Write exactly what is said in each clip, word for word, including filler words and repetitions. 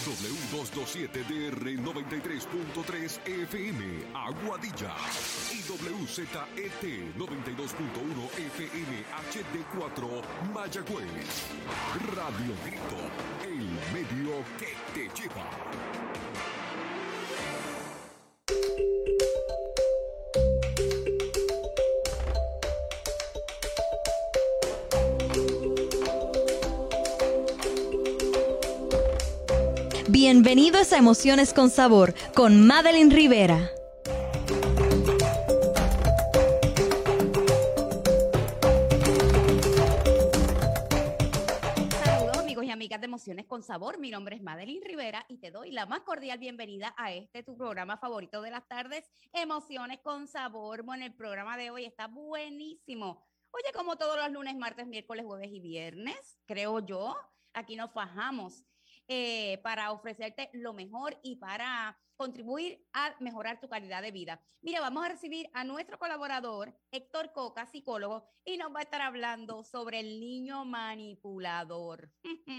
W doscientos veintisiete D R noventa y tres punto tres F M, Aguadilla. Y W Z E T noventa y dos punto uno F M H D cuatro, Mayagüez. Radio Grito, el medio que te lleva. Bienvenidos a Emociones con Sabor con Madeline Rivera. Saludos amigos y amigas de Emociones con Sabor. Mi nombre es Madeline Rivera y te doy la más cordial bienvenida a este tu programa favorito de las tardes, Emociones con Sabor. Bueno, el programa de hoy está buenísimo. Oye, como todos los lunes, martes, miércoles, jueves y viernes, creo yo, aquí nos fajamos Eh, para ofrecerte lo mejor y para contribuir a mejorar tu calidad de vida. Mira, vamos a recibir a nuestro colaborador, Héctor Coca, psicólogo, y nos va a estar hablando sobre el niño manipulador.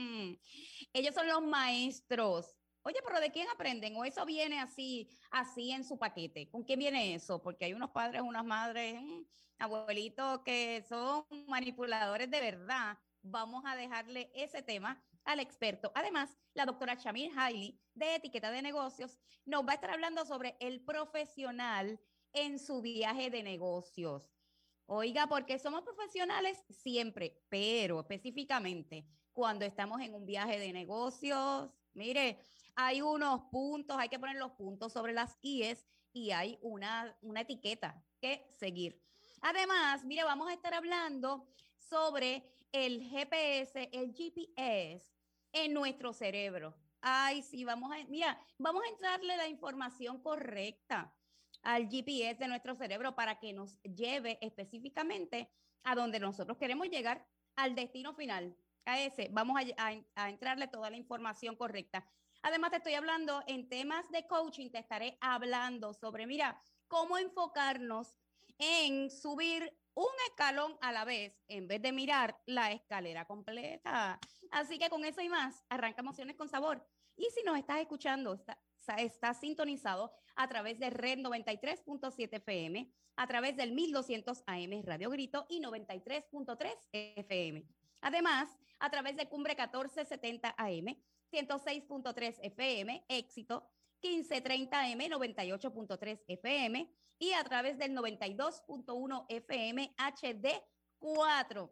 Ellos son los maestros. Oye, pero ¿de quién aprenden? ¿O eso viene así, así en su paquete? ¿Con quién viene eso? Porque hay unos padres, unas madres, mmm, abuelitos que son manipuladores de verdad. Vamos a dejarle ese tema al experto. Además, la doctora Shamir Hailey, de Etiqueta de Negocios, nos va a estar hablando sobre el profesional en su viaje de negocios. Oiga, porque somos profesionales siempre, pero específicamente cuando estamos en un viaje de negocios, mire, hay unos puntos, hay que poner los puntos sobre las íes y hay una, una etiqueta que seguir. Además, mire, vamos a estar hablando sobre el G P S, el G P S en nuestro cerebro. Ay, sí, vamos a, mira, vamos a entrarle la información correcta al G P S de nuestro cerebro para que nos lleve específicamente a donde nosotros queremos llegar, al destino final. A ese, vamos a, a, a entrarle toda la información correcta. Además, te estoy hablando en temas de coaching, te estaré hablando sobre, mira, cómo enfocarnos en subir un escalón a la vez en vez de mirar la escalera completa. Así que con eso y más, arranca Emociones con Sabor. Y si nos estás escuchando, está, está sintonizado a través de Red noventa y tres punto siete F M, a través del mil doscientos A M Radio Grito y noventa y tres punto tres F M. Además, a través de Cumbre catorce setenta A M, ciento seis punto tres F M, Éxito, quince treinta A M, noventa y ocho punto tres F M y a través del noventa y dos punto uno F M H D cuatro.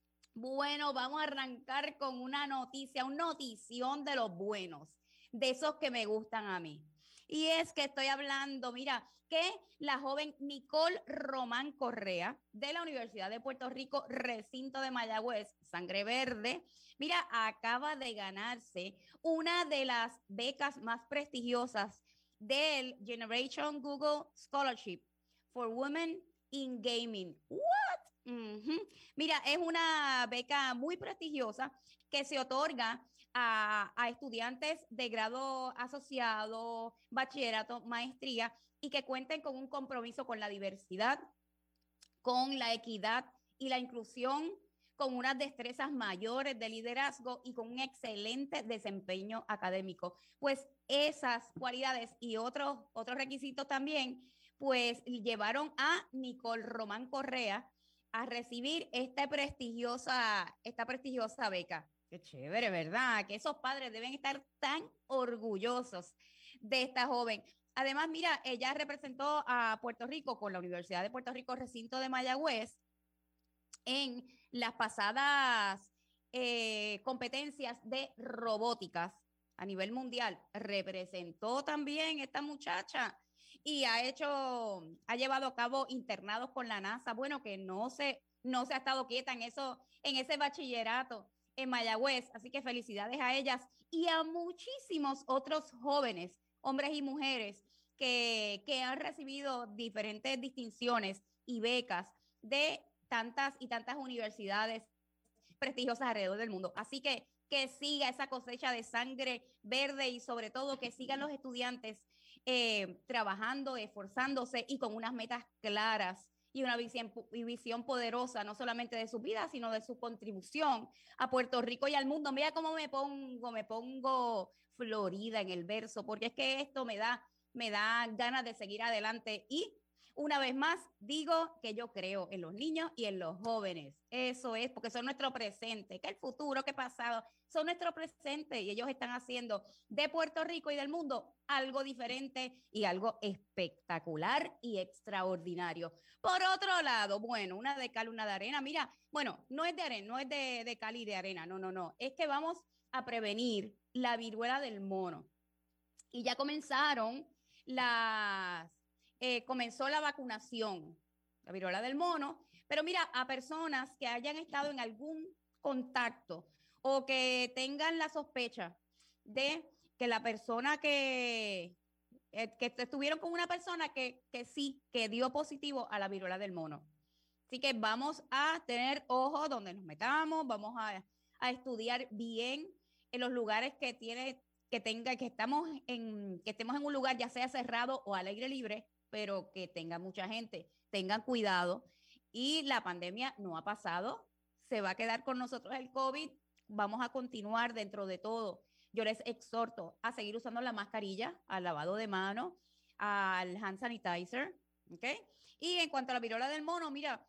Bueno, vamos a arrancar con una noticia, una notición de los buenos, de esos que me gustan a mí. Y es que estoy hablando, mira, que la joven Nicole Román Correa de la Universidad de Puerto Rico, recinto de Mayagüez, Sangre Verde, mira, acaba de ganarse una de las becas más prestigiosas del Generation Google Scholarship for Women in Gaming. ¿What? Uh-huh. Mira, es una beca muy prestigiosa que se otorga a, a estudiantes de grado asociado, bachillerato, maestría y que cuenten con un compromiso con la diversidad, con la equidad y la inclusión, con unas destrezas mayores de liderazgo y con un excelente desempeño académico. Pues esas cualidades y otros, otros requisitos también, pues llevaron a Nicole Román Correa a recibir esta prestigiosa, esta prestigiosa beca. Qué chévere, ¿verdad? Que esos padres deben estar tan orgullosos de esta joven. Además, mira, ella representó a Puerto Rico con la Universidad de Puerto Rico, recinto de Mayagüez, en las pasadas eh, competencias de robóticas a nivel mundial. Representó también esta muchacha y ha hecho, ha llevado a cabo internados con la NASA. Bueno, que no se, no se ha estado quieta en eso, en ese bachillerato en Mayagüez. Así que felicidades a ellas y a muchísimos otros jóvenes, hombres y mujeres, que, que han recibido diferentes distinciones y becas de tantas y tantas universidades prestigiosas alrededor del mundo. Así que que siga esa cosecha de sangre verde y sobre todo que sigan los estudiantes eh, trabajando, esforzándose y con unas metas claras y una visión, y visión poderosa, no solamente de su vida, sino de su contribución a Puerto Rico y al mundo. Mira cómo me pongo, me pongo florida en el verso, porque es que esto me da, me da ganas de seguir adelante. Y una vez más, digo que yo creo en los niños y en los jóvenes. Eso es, porque son nuestro presente, que el futuro, que pasado, son nuestro presente y ellos están haciendo de Puerto Rico y del mundo algo diferente y algo espectacular y extraordinario. Por otro lado, bueno, una de cal, una de arena. Mira, bueno, no es de arena, no es de, de cal y de arena, no, no, no. Es que vamos a prevenir la viruela del mono. Y ya comenzaron las, eh, comenzó la vacunación, la viruela del mono, pero mira, a personas que hayan estado en algún contacto o que tengan la sospecha de que la persona que, eh, que estuvieron con una persona que, que sí, que dio positivo a la viruela del mono. Así que vamos a tener ojo donde nos metamos, vamos a, a estudiar bien en los lugares que tiene, que tenga, que estamos en, que estemos en un lugar ya sea cerrado o al aire libre, pero que tenga mucha gente. Tengan cuidado. Y la pandemia no ha pasado, se va a quedar con nosotros el COVID, vamos a continuar dentro de todo. Yo les exhorto a seguir usando la mascarilla, al lavado de manos, al hand sanitizer, ¿ok? Y en cuanto a la viruela del mono, mira,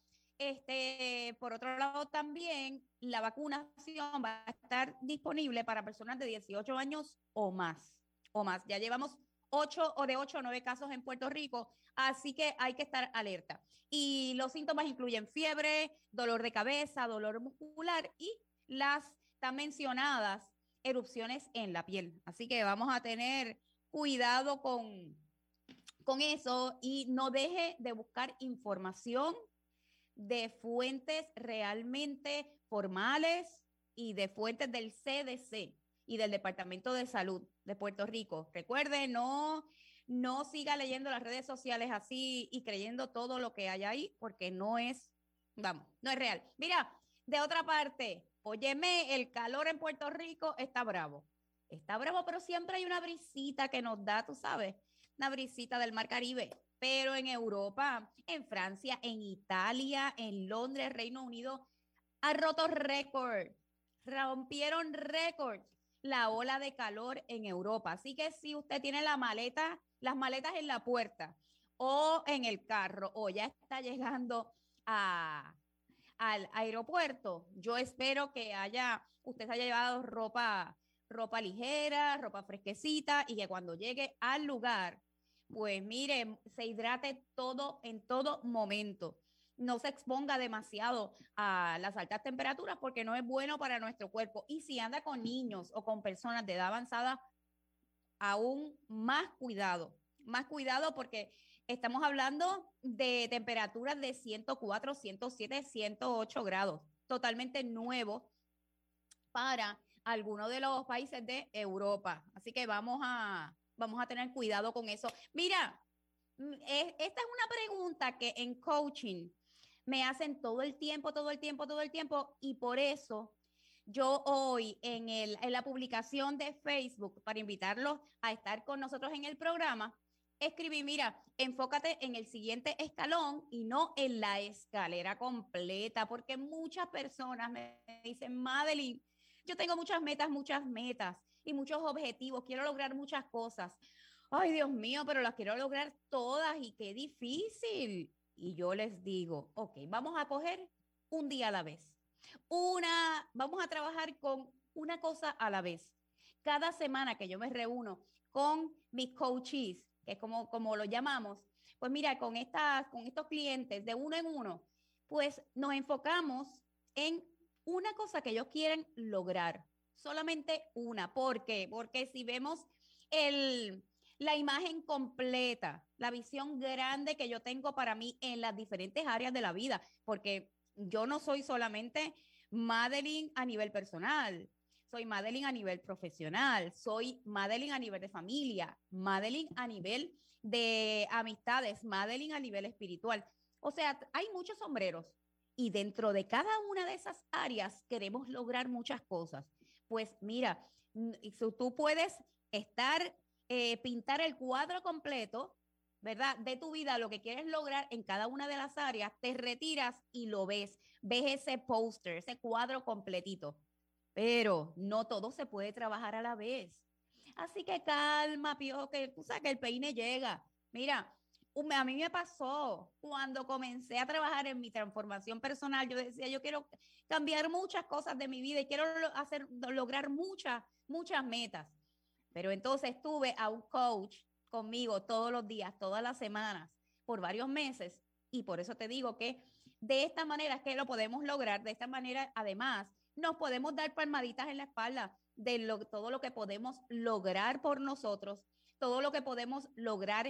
este, por otro lado también la vacunación va a estar disponible para personas de dieciocho años o más, o más. Ya llevamos ocho o de ocho a nueve casos en Puerto Rico, así que hay que estar alerta. Y los síntomas incluyen fiebre, dolor de cabeza, dolor muscular y las tan mencionadas erupciones en la piel. Así que vamos a tener cuidado con, con eso y no deje de buscar información de fuentes realmente formales y de fuentes del C D C y del Departamento de Salud de Puerto Rico. Recuerde, no, no siga leyendo las redes sociales así y creyendo todo lo que hay ahí, porque no es, vamos, no es real. Mira, de otra parte, óyeme, el calor en Puerto Rico está bravo. Está bravo, pero siempre hay una brisita que nos da, tú sabes, una brisita del Mar Caribe. Pero en Europa, en Francia, en Italia, en Londres, Reino Unido, ha roto récord, rompieron récord la ola de calor en Europa. Así que si usted tiene la maleta, las maletas en la puerta o en el carro o ya está llegando a, al aeropuerto, yo espero que haya, usted se haya llevado ropa, ropa ligera, ropa fresquecita y que cuando llegue al lugar, pues mire, se hidrate todo en todo momento. No se exponga demasiado a las altas temperaturas porque no es bueno para nuestro cuerpo. Y si anda con niños o con personas de edad avanzada, aún más cuidado, más cuidado porque estamos hablando de temperaturas de ciento cuatro, ciento siete, ciento ocho grados, totalmente nuevo para algunos de los países de Europa. Así que vamos a, vamos a tener cuidado con eso. Mira, esta es una pregunta que en coaching me hacen todo el tiempo, todo el tiempo, todo el tiempo, y por eso yo hoy en, el, en la publicación de Facebook, para invitarlos a estar con nosotros en el programa, escribí, mira, enfócate en el siguiente escalón y no en la escalera completa, porque muchas personas me dicen, Madeline, yo tengo muchas metas, muchas metas y muchos objetivos, quiero lograr muchas cosas. Ay, Dios mío, pero las quiero lograr todas y qué difícil. Y yo les digo, ok, vamos a coger un día a la vez. Una, vamos a trabajar con una cosa a la vez. Cada semana que yo me reúno con mis coaches, que es como, como lo llamamos, pues mira, con, estas, con estos clientes de uno en uno, pues nos enfocamos en una cosa que ellos quieren lograr. Solamente una. ¿Por qué? Porque si vemos el... la imagen completa, la visión grande que yo tengo para mí en las diferentes áreas de la vida, porque yo no soy solamente Madeline a nivel personal, soy Madeline a nivel profesional, soy Madeline a nivel de familia, Madeline a nivel de amistades, Madeline a nivel espiritual. O sea, hay muchos sombreros y dentro de cada una de esas áreas queremos lograr muchas cosas. Pues mira, tú puedes estar... Eh, pintar el cuadro completo ¿verdad? De tu vida, lo que quieres lograr en cada una de las áreas, te retiras y lo ves. Ves ese póster, ese cuadro completito. Pero no todo se puede trabajar a la vez. Así que calma, Piojo, que tú sabes que el peine llega. Mira, a mí me pasó cuando comencé a trabajar en mi transformación personal. Yo decía, yo quiero cambiar muchas cosas de mi vida y quiero hacer, lograr muchas, muchas metas. Pero entonces tuve a un coach conmigo todos los días, todas las semanas, por varios meses. Y por eso te digo que de esta manera es que lo podemos lograr. De esta manera, además, nos podemos dar palmaditas en la espalda de lo, todo lo que podemos lograr por nosotros, todo lo que podemos lograr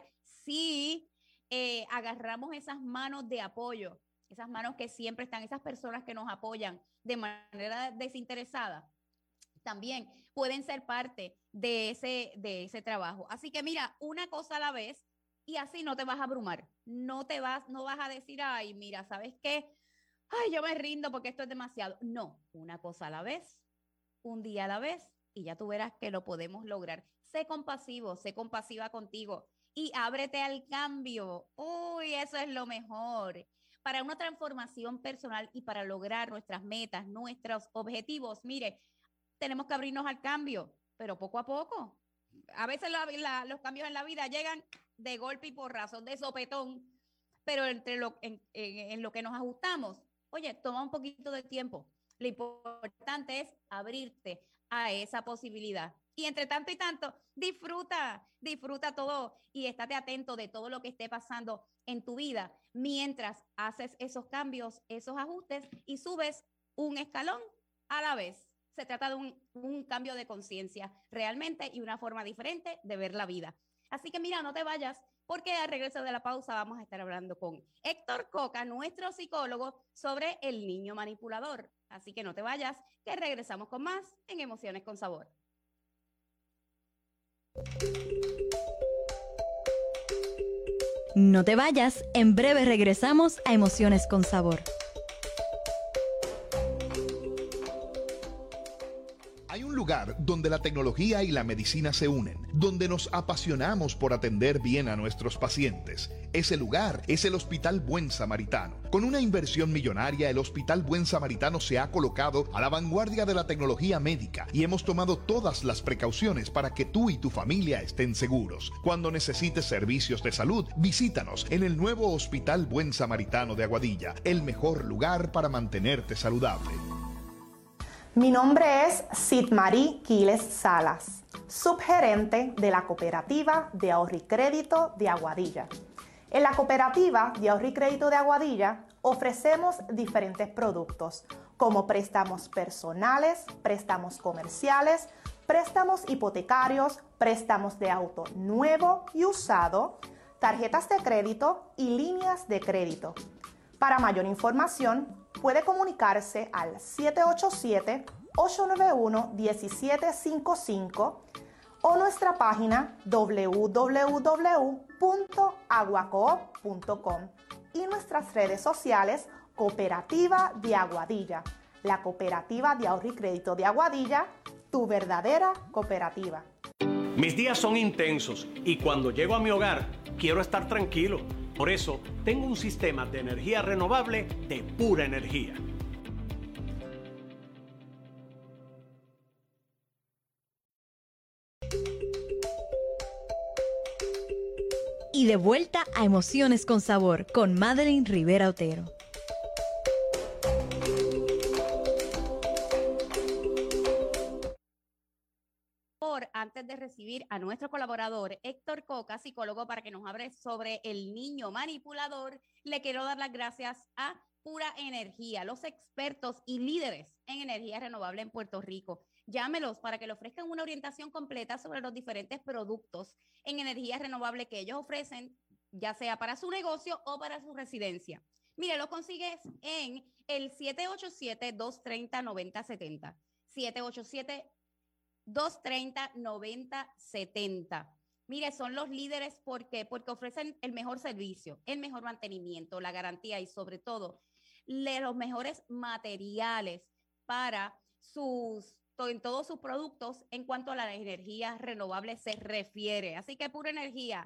si eh, agarramos esas manos de apoyo, esas manos que siempre están, esas personas que nos apoyan de manera desinteresada, también pueden ser parte de ese, de ese trabajo. Así que mira, una cosa a la vez y así no te vas a abrumar, no te vas, no vas a decir, ay, mira, ¿sabes qué? Ay, yo me rindo porque esto es demasiado. No, una cosa a la vez, un día a la vez y ya tú verás que lo podemos lograr. Sé compasivo, sé compasiva contigo y ábrete al cambio. Uy, eso es lo mejor. Para una transformación personal y para lograr nuestras metas, nuestros objetivos, mire, tenemos que abrirnos al cambio, pero poco a poco. A veces la, la, los cambios en la vida llegan de golpe y porrazo, de sopetón, pero entre lo, en, en, en lo que nos ajustamos, oye, toma un poquito de tiempo. Lo importante es abrirte a esa posibilidad. Y entre tanto y tanto, disfruta, disfruta todo y estate atento de todo lo que esté pasando en tu vida mientras haces esos cambios, esos ajustes y subes un escalón a la vez. Se trata de un, un cambio de conciencia realmente y una forma diferente de ver la vida. Así que mira, no te vayas, porque al regreso de la pausa vamos a estar hablando con Héctor Coca, nuestro psicólogo, sobre el niño manipulador. Así que no te vayas, que regresamos con más en Emociones con Sabor. No te vayas, en breve regresamos a Emociones con Sabor. Hay un lugar donde la tecnología y la medicina se unen, donde nos apasionamos por atender bien a nuestros pacientes. Ese lugar es el Hospital Buen Samaritano. Con una inversión millonaria, el Hospital Buen Samaritano se ha colocado a la vanguardia de la tecnología médica y hemos tomado todas las precauciones para que tú y tu familia estén seguros. Cuando necesites servicios de salud, visítanos en el nuevo Hospital Buen Samaritano de Aguadilla, el mejor lugar para mantenerte saludable. Mi nombre es Sidmarí Quiles Salas, subgerente de la Cooperativa de Ahorro y Crédito de Aguadilla. En la Cooperativa de Ahorro y Crédito de Aguadilla ofrecemos diferentes productos como préstamos personales, préstamos comerciales, préstamos hipotecarios, préstamos de auto nuevo y usado, tarjetas de crédito y líneas de crédito. Para mayor información, puede comunicarse al siete ocho siete, ocho nueve uno, uno siete cinco cinco o nuestra página w w w punto aguacoop punto com y nuestras redes sociales Cooperativa de Aguadilla, la Cooperativa de Ahorro y Crédito de Aguadilla, tu verdadera cooperativa. Mis días son intensos y cuando llego a mi hogar quiero estar tranquilo. Por eso tengo un sistema de energía renovable de Pura Energía. Y de vuelta a Emociones con Sabor con Madeline Rivera Otero. Antes de recibir a nuestro colaborador Héctor Coca, psicólogo, para que nos hable sobre el niño manipulador, le quiero dar las gracias a Pura Energía, los expertos y líderes en energía renovable en Puerto Rico. Llámelos para que le ofrezcan una orientación completa sobre los diferentes productos en energía renovable que ellos ofrecen, ya sea para su negocio o para su residencia. Mire, lo consigues en el siete ocho siete, dos tres cero, nueve cero siete cero. siete ocho siete, dos tres cero, nueve cero siete cero. Mire, son los líderes porque, porque ofrecen el mejor servicio, el mejor mantenimiento, la garantía y sobre todo le, los mejores materiales para sus, to, en todos sus productos en cuanto a la energía renovable se refiere. Así que Pura Energía,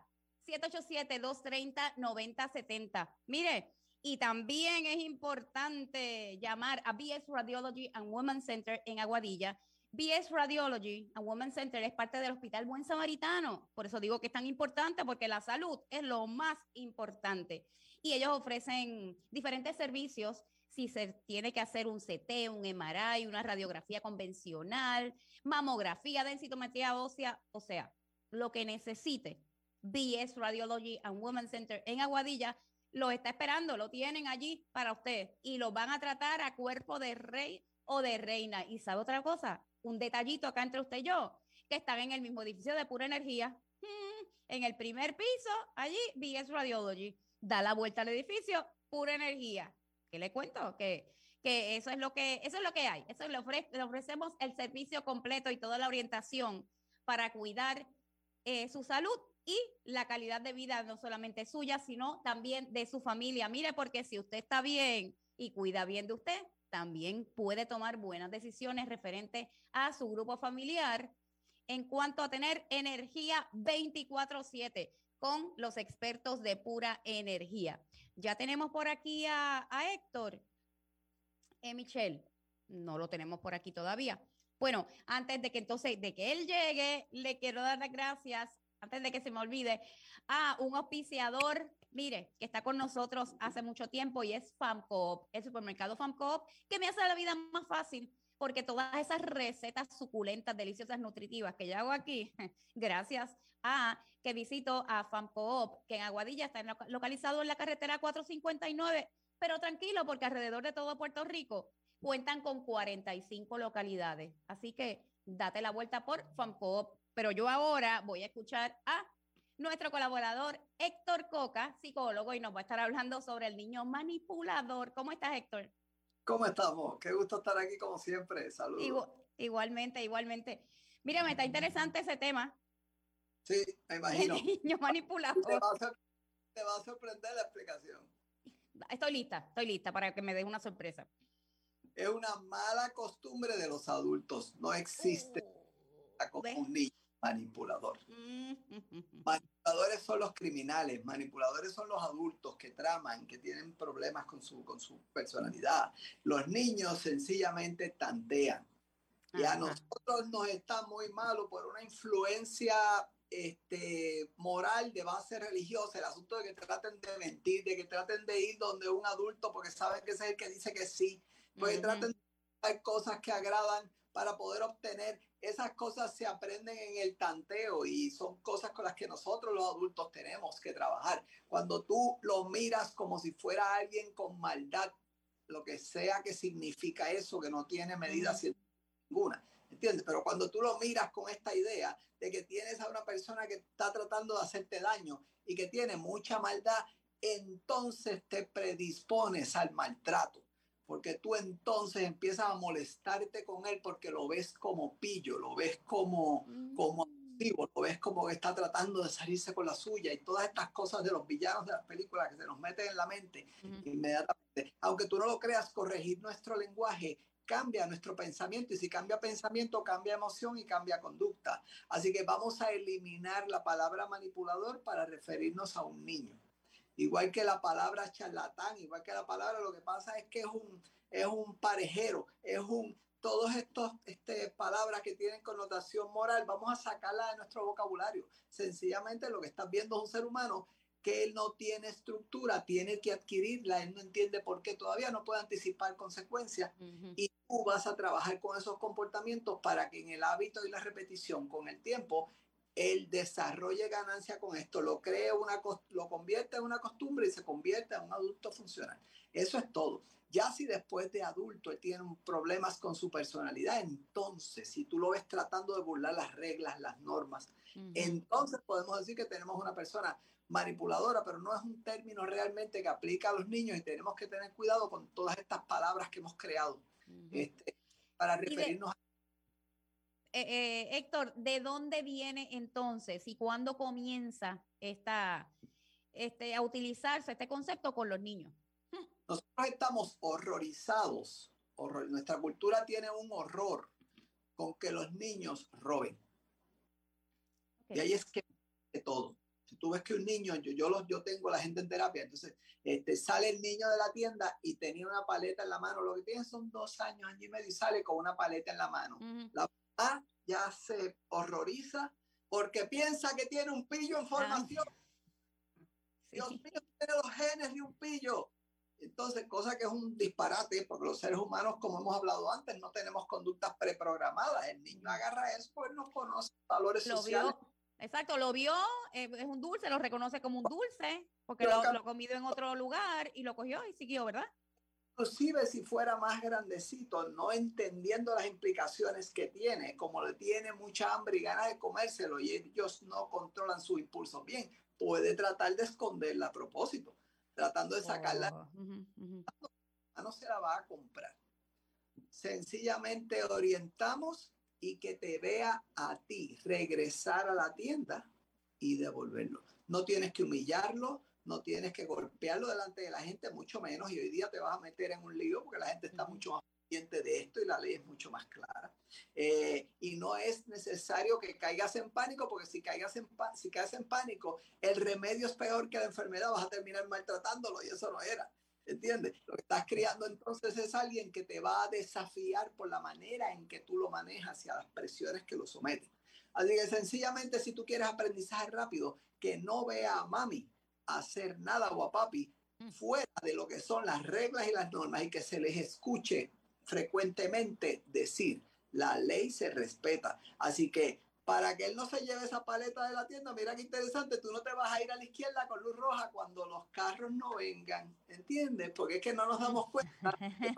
siete ocho siete, dos tres cero, nueve cero siete cero. Mire, y también es importante llamar a B S Radiology and Women's Center en Aguadilla. B S Radiology and Women's Center es parte del Hospital Buen Samaritano. Por eso digo que es tan importante, porque la salud es lo más importante. Y ellos ofrecen diferentes servicios. Si se tiene que hacer un C T, un M R I, una radiografía convencional, mamografía, densitometría ósea, o sea, lo que necesite, B S Radiology and Women's Center en Aguadilla lo está esperando, lo tienen allí para usted y lo van a tratar a cuerpo de rey o de reina. Y ¿sabe otra cosa? Un detallito acá entre usted y yo, que están en el mismo edificio de Pura Energía, hmm, en el primer piso, allí B S Radiology, da la vuelta al edificio, Pura Energía. ¿Qué le cuento? Que, que eso es lo que eso es lo que hay. Eso le, ofre, le ofrecemos el servicio completo y toda la orientación para cuidar eh, su salud y la calidad de vida no solamente suya, sino también de su familia. Mire, porque si usted está bien y cuida bien de usted, también puede tomar buenas decisiones referentes a su grupo familiar en cuanto a tener energía veinticuatro siete con los expertos de Pura Energía. Ya tenemos por aquí a, a Héctor. Eh, Michelle, no lo tenemos por aquí todavía. Bueno, antes de que entonces, de que él llegue, le quiero dar las gracias, antes de que se me olvide, a un auspiciador, mire, que está con nosotros hace mucho tiempo y es FAMCOOP, el supermercado FAMCOOP, que me hace la vida más fácil, porque todas esas recetas suculentas, deliciosas, nutritivas que yo hago aquí, gracias a que visito a FAMCOOP, que en Aguadilla está en, localizado en la carretera cuatrocientos cincuenta y nueve, pero tranquilo, porque alrededor de todo Puerto Rico cuentan con cuarenta y cinco localidades. Así que date la vuelta por FAMCOOP. Pero yo ahora voy a escuchar a nuestro colaborador Héctor Coca, psicólogo, y nos va a estar hablando sobre el niño manipulador. ¿Cómo estás, Héctor? ¿Cómo estamos? Qué gusto estar aquí como siempre. Saludos. Igual, igualmente, igualmente. Mira, me está interesante ese tema. Sí, me imagino. El niño manipulador. Te va, a, te va a sorprender la explicación. Estoy lista, estoy lista para que me des una sorpresa. Es una mala costumbre de los adultos. No existe uh, como un niño manipulador. Mm, mm, mm. Manipuladores son los criminales, manipuladores son los adultos que traman, que tienen problemas con su, con su personalidad. Los niños sencillamente tantean. Y a nosotros nos está muy malo por una influencia este, moral de base religiosa, el asunto de que traten de mentir, de que traten de ir donde un adulto porque saben que ese es el que dice que sí, porque uh-huh. traten de hacer cosas que agradan para poder obtener. Esas cosas se aprenden en el tanteo y son cosas con las que nosotros los adultos tenemos que trabajar. Cuando tú lo miras como si fuera alguien con maldad, lo que sea que significa eso, que no tiene medida uh-huh. ninguna, ¿entiendes? Pero cuando tú lo miras con esta idea de que tienes a una persona que está tratando de hacerte daño y que tiene mucha maldad, entonces te predispones al maltrato. Porque tú entonces empiezas a molestarte con él porque lo ves como pillo, lo ves como, mm. como abusivo, lo ves como que está tratando de salirse con la suya y todas estas cosas de los villanos de las películas que se nos meten en la mente mm. inmediatamente. Aunque tú no lo creas, corregir nuestro lenguaje cambia nuestro pensamiento y si cambia pensamiento, cambia emoción y cambia conducta. Así que vamos a eliminar la palabra manipulador para referirnos a un niño. Igual que la palabra charlatán, igual que la palabra, lo que pasa es que es un, es un parejero, es un, todos estos este, palabras que tienen connotación moral, vamos a sacarla de nuestro vocabulario. Sencillamente lo que estás viendo es un ser humano que él no tiene estructura, tiene que adquirirla, él no entiende por qué, todavía no puede anticipar consecuencias uh-huh. y tú vas a trabajar con esos comportamientos para que en el hábito y la repetición con el tiempo él desarrolle ganancia con esto, lo cree una, lo convierte en una costumbre y se convierte en un adulto funcional. Eso es todo. Ya si después de adulto él tiene problemas con su personalidad, entonces, si tú lo ves tratando de burlar las reglas, las normas, uh-huh. entonces podemos decir que tenemos una persona manipuladora, pero no es un término realmente que aplica a los niños y tenemos que tener cuidado con todas estas palabras que hemos creado uh-huh. este, para referirnos a Eh, eh, Héctor, ¿de dónde viene entonces y cuándo comienza esta, este, a utilizarse este concepto con los niños? Nosotros estamos horrorizados, horror, nuestra cultura tiene un horror con que los niños roben. Okay. Y ahí es que de todo. Si tú tú ves que un niño, yo, yo, los, yo tengo la gente en terapia, entonces este, sale el niño de la tienda y tenía una paleta en la mano, lo que tiene son dos años, año y medio, y sale con una paleta en la mano. Uh-huh. La mamá ya se horroriza porque piensa que tiene un pillo en formación. Ay. Dios mío, tiene los genes de un pillo. Entonces, cosa que es un disparate, porque los seres humanos, como hemos hablado antes, no tenemos conductas preprogramadas. El niño agarra eso, pues no conoce valores lo sociales. Vio, exacto, lo vio, eh, es un dulce, lo reconoce como un dulce, porque lo, lo ha comido en otro lugar y lo cogió y siguió, ¿verdad? Inclusive si fuera más grandecito, no entendiendo las implicaciones que tiene, como le tiene mucha hambre y ganas de comérselo y ellos no controlan sus impulsos bien, puede tratar de esconderla a propósito, tratando de sacarla. Oh, uh-huh, uh-huh. No se la va a comprar. Sencillamente orientamos y que te vea a ti regresar a la tienda y devolverlo. No tienes que humillarlo, no tienes que golpearlo delante de la gente, mucho menos, y hoy día te vas a meter en un lío porque la gente está uh-huh. mucho más pendiente de esto y la ley es mucho más clara. Eh, y no es necesario que caigas en pánico, porque si, caigas en si caes en pánico, el remedio es peor que la enfermedad, vas a terminar maltratándolo y eso no era. ¿Entiendes? Lo que estás criando entonces es alguien que te va a desafiar por la manera en que tú lo manejas y a las presiones que lo someten. Así que sencillamente, si tú quieres aprendizaje rápido, que no vea a mami hacer nada o a papi fuera de lo que son las reglas y las normas y que se les escuche frecuentemente decir, la ley se respeta. Así que para que él no se lleve esa paleta de la tienda, mira qué interesante, tú no te vas a ir a la izquierda con luz roja cuando los carros no vengan, ¿entiendes? Porque es que no nos damos cuenta.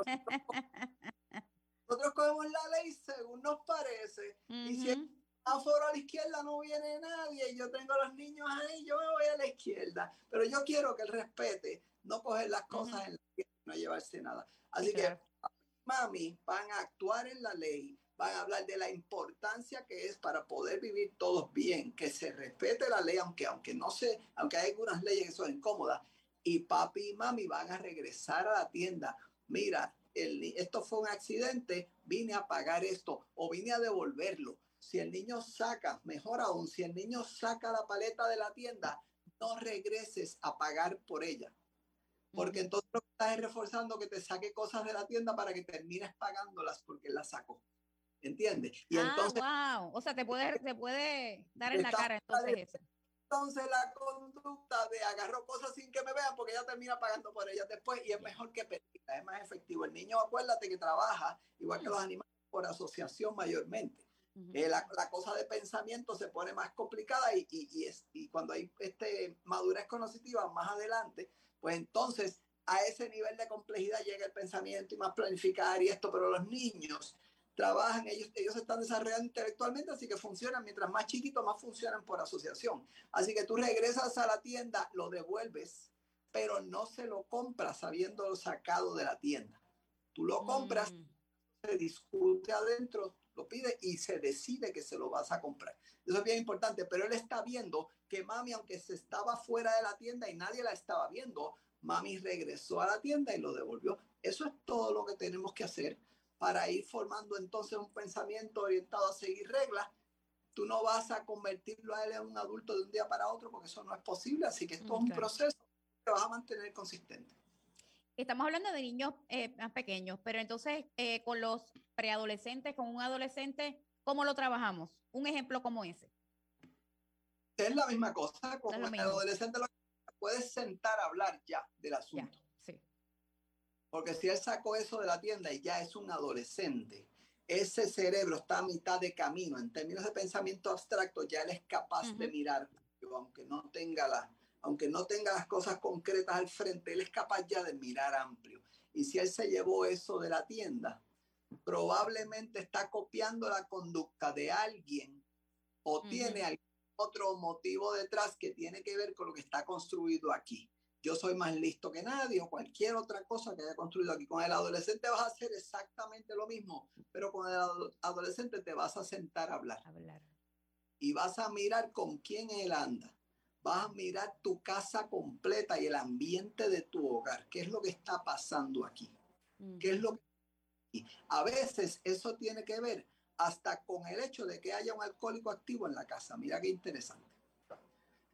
Nosotros cogemos la ley según nos parece, uh-huh. y si el semáforo a la izquierda no viene nadie y yo tengo a los niños ahí, yo me voy a la izquierda. Pero yo quiero que él respete, no coger las cosas uh-huh. en la izquierda y no llevarse nada. Así sí, claro. que mami van a actuar en la ley, van a hablar de la importancia que es para poder vivir todos bien, que se respete la ley, aunque, aunque no se, aunque hay algunas leyes que son incómodas, y papi y mami van a regresar a la tienda. Mira, el, esto fue un accidente, vine a pagar esto, o vine a devolverlo. Si el niño saca, mejor aún, si el niño saca la paleta de la tienda, no regreses a pagar por ella. Porque entonces lo que estás es reforzando que te saque cosas de la tienda para que termines pagándolas porque él las sacó. ¿Entiendes? Y ah, entonces, wow. O sea, te puede, te puede dar en la cara entonces eso. Entonces la conducta de agarro cosas sin que me vean porque ella termina pagando por ellas después y es mejor que pedirla, es más efectivo. El niño, acuérdate que trabaja igual que los animales por asociación mayormente. Uh-huh. Eh, la, la cosa de pensamiento se pone más complicada y, y, y, es, y cuando hay este, madurez cognitiva más adelante, pues entonces a ese nivel de complejidad llega el pensamiento y más planificar y esto, pero los niños trabajan, ellos, ellos están desarrollando intelectualmente, así que funcionan, mientras más chiquitos, más funcionan por asociación. Así que tú regresas a la tienda, lo devuelves, pero no se lo compras habiéndolo sacado de la tienda. Tú lo compras, mm. se discute adentro, lo pide y se decide que se lo vas a comprar. Eso es bien importante, pero él está viendo que mami, aunque se estaba fuera de la tienda y nadie la estaba viendo, mami regresó a la tienda y lo devolvió. Eso es todo lo que tenemos que hacer para ir formando entonces un pensamiento orientado a seguir reglas. Tú no vas a convertirlo a él en un adulto de un día para otro porque eso no es posible, así que esto mm, es un claro. proceso que vas a mantener consistente. Estamos hablando de niños eh, más pequeños, pero entonces eh, con los preadolescentes, con un adolescente, ¿cómo lo trabajamos? Un ejemplo como ese. Es la misma cosa, con el adolescente lo puedes sentar a hablar ya del asunto. Ya, sí. Porque si él sacó eso de la tienda y ya es un adolescente, ese cerebro está a mitad de camino. En términos de pensamiento abstracto, ya él es capaz uh-huh. de mirar, aunque no tenga la, aunque no tenga las cosas concretas al frente, él es capaz ya de mirar amplio. Y si él se llevó eso de la tienda, probablemente está copiando la conducta de alguien o uh-huh. tiene algún otro motivo detrás que tiene que ver con lo que está construido aquí. Yo soy más listo que nadie o cualquier otra cosa que haya construido aquí. Con el adolescente vas a hacer exactamente lo mismo, pero con el adolescente te vas a sentar a hablar. hablar. Y vas a mirar con quién él anda. Vas a mirar tu casa completa y el ambiente de tu hogar. ¿Qué es lo que está pasando aquí? Uh-huh. ¿Qué es lo que... Y a veces eso tiene que ver hasta con el hecho de que haya un alcohólico activo en la casa. Mira qué interesante.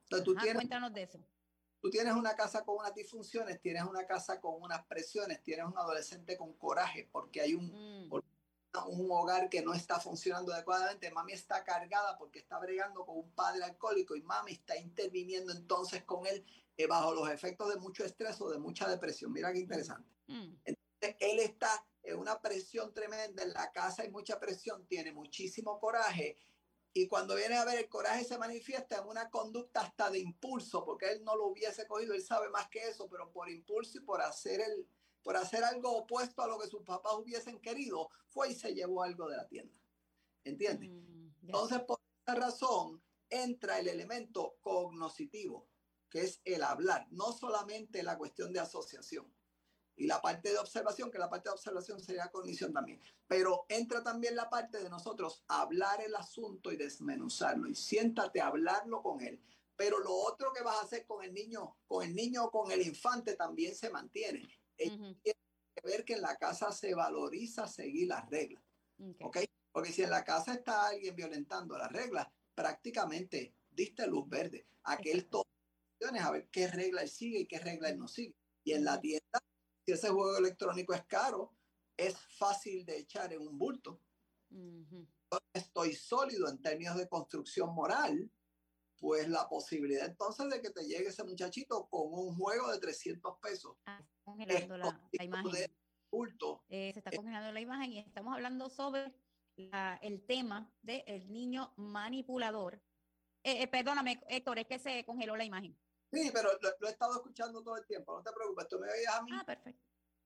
Entonces, tú Ajá, tienes, cuéntanos de eso. Tú tienes una casa con unas disfunciones, tienes una casa con unas presiones, tienes un adolescente con coraje porque hay un, mm. porque un hogar que no está funcionando adecuadamente. Mami está cargada porque está bregando con un padre alcohólico y mami está interviniendo entonces con él eh, bajo los efectos de mucho estrés o de mucha depresión. Mira qué interesante. Mm. Entonces, él está en una presión tremenda, en la casa hay mucha presión, tiene muchísimo coraje. Y cuando viene a ver, el coraje se manifiesta en una conducta hasta de impulso, porque él no lo hubiese cogido, él sabe más que eso, pero por impulso y por hacer, el, por hacer algo opuesto a lo que sus papás hubiesen querido, fue y se llevó algo de la tienda. ¿Entiendes? Mm, yeah. Entonces, por esa razón, entra el elemento cognoscitivo, que es el hablar, no solamente la cuestión de asociación. Y la parte de observación, que la parte de observación sería cognición también. Pero entra también la parte de nosotros hablar el asunto y desmenuzarlo. Y siéntate a hablarlo con él. Pero lo otro que vas a hacer con el niño, con el niño o con el infante también se mantiene. Uh-huh. Tiene que ver que en la casa se valoriza seguir las reglas. Okay. ¿Okay? Porque si en la casa está alguien violentando las reglas, prácticamente diste luz verde. Aquel toma decisiones a ver qué regla él sigue y qué regla él no sigue. Y en la tienda, si ese juego electrónico es caro, es fácil de echar en un bulto. Uh-huh. Estoy sólido en términos de construcción moral, pues la posibilidad entonces de que te llegue ese muchachito con un juego de trescientos pesos. Ah, está congelando la, la imagen. De bulto. Eh, se está congelando eh, la imagen y estamos hablando sobre la, el tema del niño manipulador. Eh, eh, perdóname, Héctor, es que se congeló la imagen. Sí, pero lo, lo he estado escuchando todo el tiempo, no te preocupes, ¿tú me oías a mí? Ah, perfecto.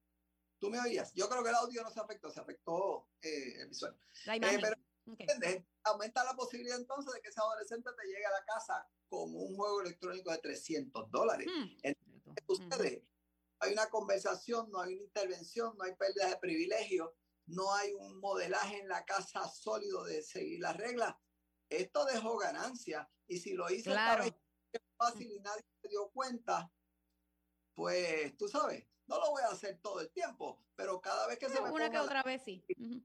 ¿Tú me oías? Yo creo que el audio no se afectó, se afectó eh, el visual. La imagen. Eh, pero okay. Aumenta la posibilidad entonces de que ese adolescente te llegue a la casa con un juego electrónico de trescientos dólares. Hmm. Entonces, ¿qué sucede? Hmm. Hay una conversación, no hay una intervención, no hay pérdida de privilegio, no hay un modelaje en la casa sólido de seguir las reglas. Esto dejó ganancia y si lo hice claro. esta vez fácil y nadie se dio cuenta, pues tú sabes, no lo voy a hacer todo el tiempo, pero cada vez que sí, se me una que la... otra vez sí. Uh-huh.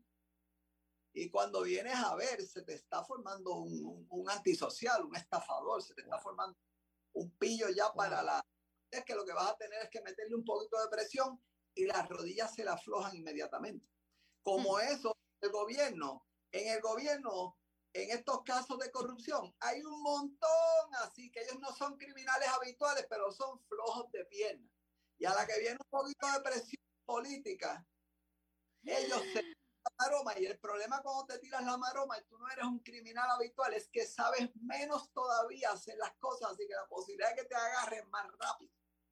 Y cuando vienes a ver, se te está formando un, un, un antisocial, un estafador, se te está formando un pillo ya wow. para la... Es que lo que vas a tener es que meterle un poquito de presión y las rodillas se le aflojan inmediatamente. Como uh-huh. eso, el gobierno, en el gobierno... En estos casos de corrupción hay un montón, así que ellos no son criminales habituales, pero son flojos de pierna. Y a la que viene un poquito de presión política, ellos se tiran la maroma. Y el problema cuando te tiras la maroma y tú no eres un criminal habitual es que sabes menos todavía hacer las cosas, así que la posibilidad de que te agarren más rápido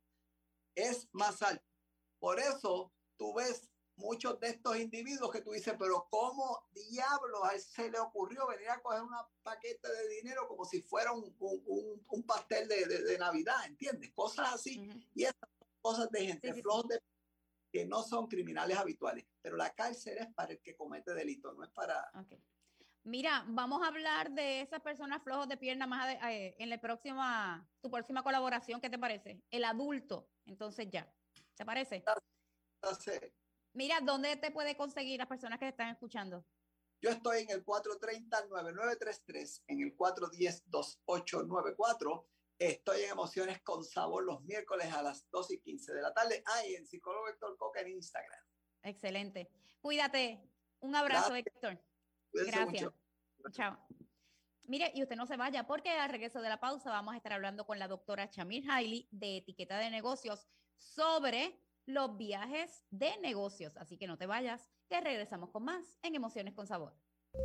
es más alta. Por eso tú ves muchos de estos individuos que tú dices, pero ¿cómo diablos a él se le ocurrió venir a coger un paquete de dinero como si fuera un, un, un pastel de, de, de Navidad? ¿Entiendes? Cosas así. Uh-huh. Y esas son cosas de gente sí, sí, flojos sí. de que no son criminales habituales. Pero la cárcel es para el que comete delito, no es para... Okay. Mira, vamos a hablar de esas personas flojos de pierna más de, eh, en la próxima, tu próxima colaboración. ¿Qué te parece? El adulto. Entonces ya. ¿Te parece? Gracias. Mira, ¿dónde te puede conseguir las personas que te están escuchando? Yo estoy en el cuatro tres cero, nueve nueve tres tres, en el cuatro uno cero, dos ocho nueve cuatro. Estoy en Emociones con Sabor los miércoles a las dos y quince de la tarde. Ah, y en Psicólogo Héctor Coca en Instagram. Excelente. Cuídate. Un abrazo, Gracias. Héctor. Cuídense Gracias. Mucho. Chao. Mire, y usted no se vaya porque al regreso de la pausa vamos a estar hablando con la doctora Chamir Hailey de Etiqueta de Negocios sobre los viajes de negocios. Así que no te vayas, que regresamos con más en Emociones con Sabor.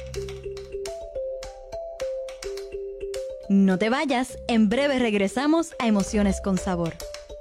No te vayas, en breve regresamos a Emociones con Sabor.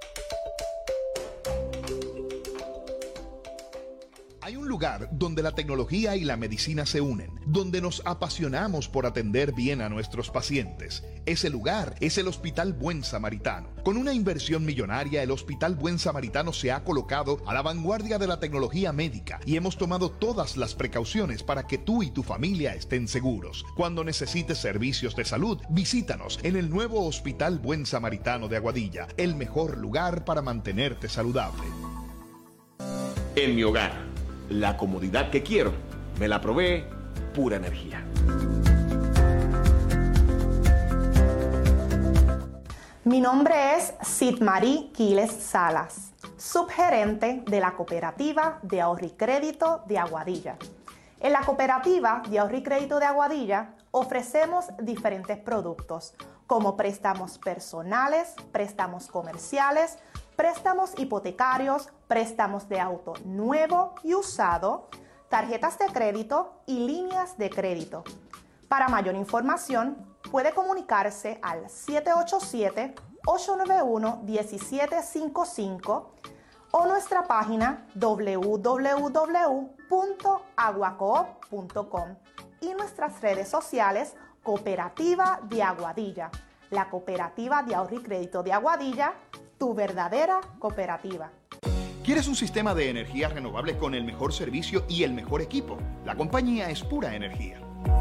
Hay un lugar donde la tecnología y la medicina se unen, donde nos apasionamos por atender bien a nuestros pacientes. Ese lugar es el Hospital Buen Samaritano. Con una inversión millonaria, el Hospital Buen Samaritano se ha colocado a la vanguardia de la tecnología médica y hemos tomado todas las precauciones para que tú y tu familia estén seguros. Cuando necesites servicios de salud, visítanos en el nuevo Hospital Buen Samaritano de Aguadilla, el mejor lugar para mantenerte saludable. En mi hogar, la comodidad que quiero me la provee Pura Energía. Mi nombre es Sidmarí Quiles Salas, subgerente de la Cooperativa de Ahorro y Crédito de Aguadilla. En la Cooperativa de Ahorro y Crédito de Aguadilla ofrecemos diferentes productos como préstamos personales, préstamos comerciales, préstamos hipotecarios, préstamos de auto nuevo y usado, tarjetas de crédito y líneas de crédito. Para mayor información, puede comunicarse al siete ocho siete, ocho nueve uno, uno siete cinco cinco o nuestra página w w w punto aguacoop punto com y nuestras redes sociales Cooperativa de Aguadilla, la Cooperativa de Ahorro y Crédito de Aguadilla, tu verdadera cooperativa. ¿Quieres un sistema de energía renovable con el mejor servicio y el mejor equipo? La compañía es Pura Energía.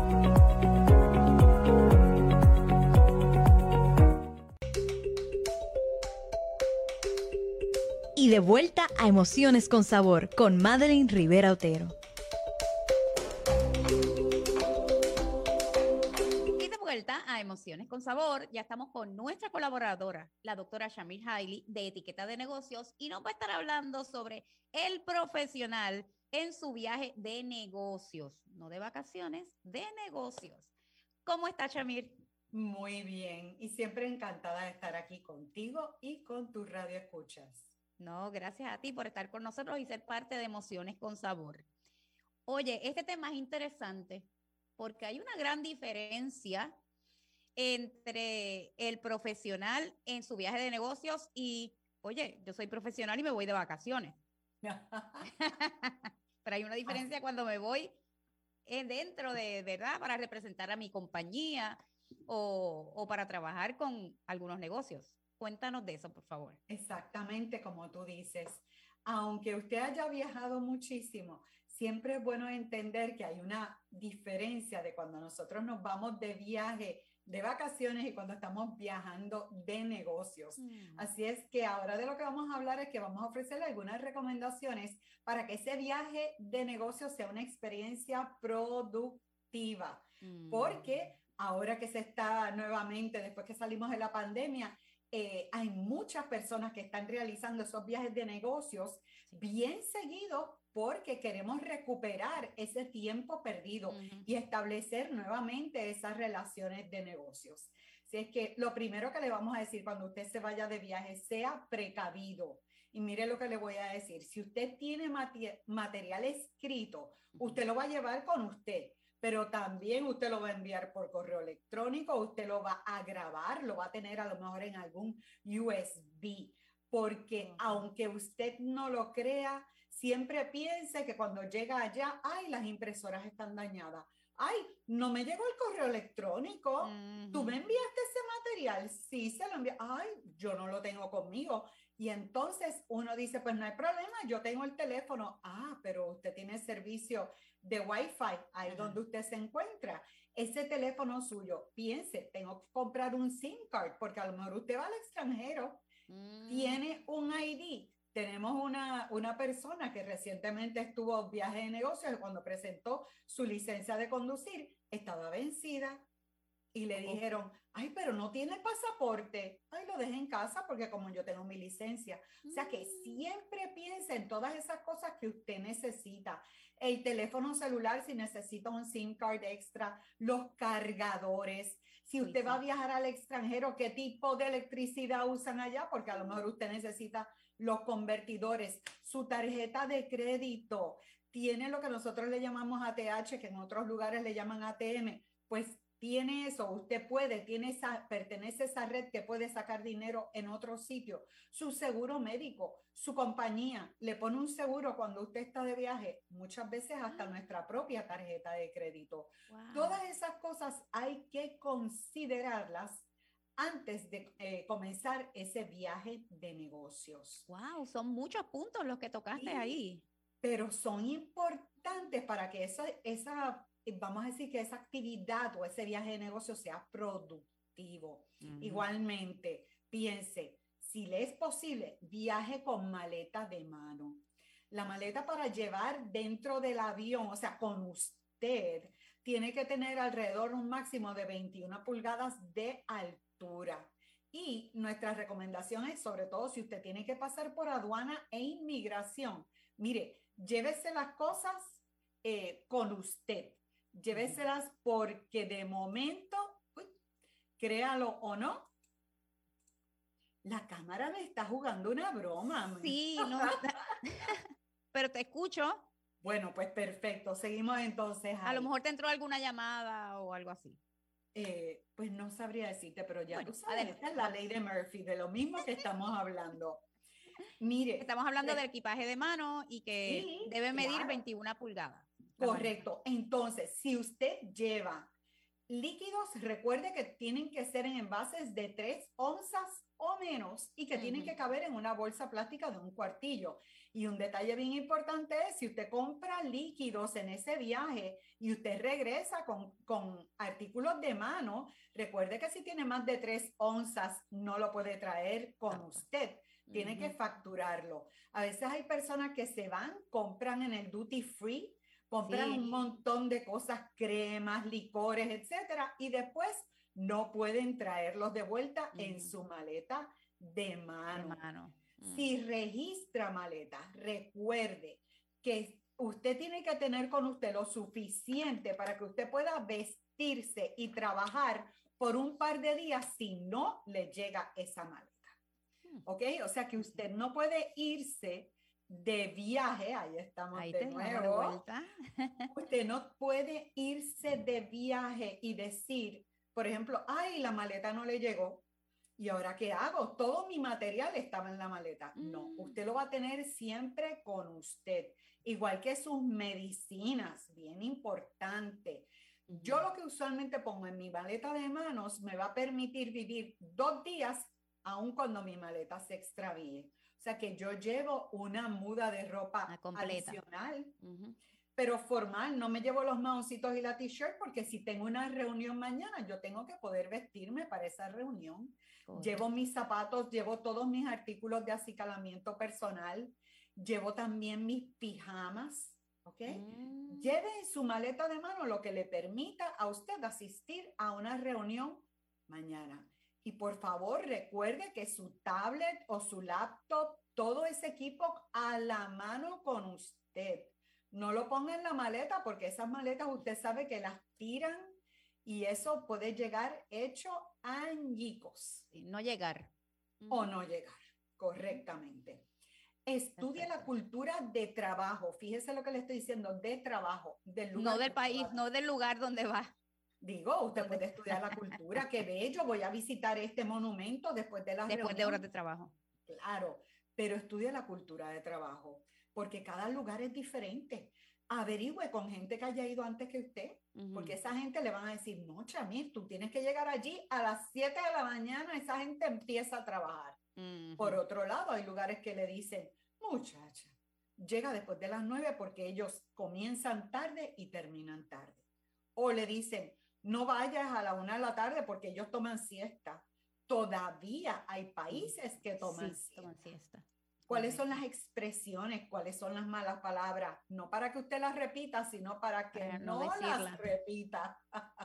Y de vuelta a Emociones con Sabor con Madeline Rivera Otero. Y de vuelta a Emociones con Sabor, ya estamos con nuestra colaboradora, la doctora Shamir Hailey, de Etiqueta de Negocios, y nos va a estar hablando sobre el profesional en su viaje de negocios, no de vacaciones, de negocios. ¿Cómo está, Shamir? Muy bien, y siempre encantada de estar aquí contigo y con tus radio escuchas. No, gracias a ti por estar con nosotros y ser parte de Emociones con Sabor. Oye, este tema es interesante porque hay una gran diferencia entre el profesional en su viaje de negocios y, oye, yo soy profesional y me voy de vacaciones. Pero hay una diferencia cuando me voy dentro de, ¿verdad? Para representar a mi compañía o, o para trabajar con algunos negocios. Cuéntanos de eso, por favor. Exactamente como tú dices. Aunque usted haya viajado muchísimo, siempre es bueno entender que hay una diferencia de cuando nosotros nos vamos de viaje, de vacaciones y cuando estamos viajando de negocios. Mm. Así es que ahora de lo que vamos a hablar es que vamos a ofrecerle algunas recomendaciones para que ese viaje de negocios sea una experiencia productiva. Mm. Porque ahora que se está nuevamente, después que salimos de la pandemia, Eh, hay muchas personas que están realizando esos viajes de negocios bien seguidos porque queremos recuperar ese tiempo perdido uh-huh. y establecer nuevamente esas relaciones de negocios. Así es que lo primero que le vamos a decir cuando usted se vaya de viaje, sea precavido. Y mire lo que le voy a decir, si usted tiene mate- material escrito, usted lo va a llevar con usted. Pero también usted lo va a enviar por correo electrónico, usted lo va a grabar, lo va a tener a lo mejor en algún U S B, porque uh-huh. aunque usted no lo crea, siempre piense que cuando llega allá, ay, las impresoras están dañadas, ay, no me llegó el correo electrónico, uh-huh. ¿tú me enviaste ese material? Sí, se lo envié, ay, yo no lo tengo conmigo. Y entonces uno dice, pues no hay problema, yo tengo el teléfono. Ah, pero usted tiene servicio de Wi-Fi ahí uh-huh. donde usted se encuentra. Ese teléfono suyo, piense, tengo que comprar un SIM card porque a lo mejor usted va al extranjero, mm. tiene un I D. Tenemos una, una persona que recientemente estuvo en viaje de negocios y cuando presentó su licencia de conducir, estaba vencida. Y le dijeron, ay, pero no tiene pasaporte. Ay, lo dejé en casa porque como yo tengo mi licencia. O sea que siempre piensa en todas esas cosas que usted necesita. El teléfono celular si necesita un SIM card extra, los cargadores. Si usted sí, va sí. a viajar al extranjero, ¿qué tipo de electricidad usan allá? Porque a lo mejor usted necesita los convertidores. Su tarjeta de crédito tiene lo que nosotros le llamamos A T H, que en otros lugares le llaman A T M. Pues tiene eso, usted puede, tiene esa, pertenece a esa red que puede sacar dinero en otro sitio. Su seguro médico, su compañía le pone un seguro cuando usted está de viaje, muchas veces hasta ah. nuestra propia tarjeta de crédito. Wow. Todas esas cosas hay que considerarlas antes de eh, comenzar ese viaje de negocios. Wow, son muchos puntos los que tocaste sí, ahí. Pero son importantes para que esa, esa vamos a decir que esa actividad o ese viaje de negocio sea productivo. Uh-huh. Igualmente, piense, si le es posible, viaje con maleta de mano. La maleta para llevar dentro del avión, o sea, con usted, tiene que tener alrededor un máximo de veintiuna pulgadas de altura. Y nuestra recomendación es, sobre todo si usted tiene que pasar por aduana e inmigración, mire, llévese las cosas eh, con usted. Lléveselas porque de momento, uy, créalo o no, la cámara me está jugando una broma. Sí, no. Pero te escucho. Bueno, pues perfecto. Seguimos entonces ahí. A lo mejor te entró alguna llamada o algo así. Eh, pues no sabría decirte, pero ya Bueno, tú sabes, adelante. esta es la ley de Murphy, de lo mismo que estamos hablando. Mire. Estamos hablando pues, del equipaje de mano y que sí, debe medir claro. veintiuna pulgadas. Correcto. Entonces, si usted lleva líquidos, recuerde que tienen que ser en envases de tres onzas o menos y que uh-huh. tienen que caber en una bolsa plástica de un cuartillo. Y un detalle bien importante es, si usted compra líquidos en ese viaje y usted regresa con, con artículos de mano, recuerde que si tiene más de tres onzas, no lo puede traer con usted. Tiene uh-huh. que facturarlo. A veces hay personas que se van, compran en el duty free, compran sí. un montón de cosas, cremas, licores, etcétera, y después no pueden traerlos de vuelta mm. en su maleta de mano. De mano. Mm. Si registra maleta, recuerde que usted tiene que tener con usted lo suficiente para que usted pueda vestirse y trabajar por un par de días si no le llega esa maleta. Mm. ¿Ok? O sea que usted no puede irse de viaje, ahí estamos ahí de nuevo. Usted no puede irse de viaje y decir, por ejemplo, ay, la maleta no le llegó. ¿Y ahora qué hago? Todo mi material estaba en la maleta. Mm. No, usted lo va a tener siempre con usted. Igual que sus medicinas, bien importante. Mm-hmm. Yo lo que usualmente pongo en mi maleta de manos me va a permitir vivir dos días, aun cuando mi maleta se extravíe. O sea que yo llevo una muda de ropa adicional, uh-huh. pero formal. No me llevo los maoncitos y la t-shirt porque si tengo una reunión mañana, yo tengo que poder vestirme para esa reunión. Correcto. Llevo mis zapatos, llevo todos mis artículos de acicalamiento personal, llevo también mis pijamas, ¿ok? Mm. Lleve en su maleta de mano lo que le permita a usted asistir a una reunión mañana. Y por favor, recuerde que su tablet o su laptop, todo ese equipo a la mano con usted. No lo ponga en la maleta porque esas maletas usted sabe que las tiran y eso puede llegar hecho añicos. Sí, no llegar. O no llegar, correctamente. Estudie Perfecto. La cultura de trabajo. Fíjese lo que le estoy diciendo, de trabajo. Del lugar no del país, va. No del lugar donde va. Digo, usted puede estudiar la cultura, qué bello, voy a visitar este monumento después de las Después reunión. De horas de trabajo. Claro, pero estudia la cultura de trabajo, porque cada lugar es diferente. Averigüe con gente que haya ido antes que usted, uh-huh. porque esa gente le van a decir, no, Chamir, tú tienes que llegar allí a las siete de la mañana, esa gente empieza a trabajar. Uh-huh. Por otro lado, hay lugares que le dicen, muchacha, llega después de las nueve porque ellos comienzan tarde y terminan tarde. O le dicen, no vayas a la una de la tarde porque ellos toman siesta. Todavía hay países que toman, sí, siesta. toman siesta. ¿Cuáles son las expresiones? ¿Cuáles son las malas palabras? No para que usted las repita, sino para que para no, no las repita.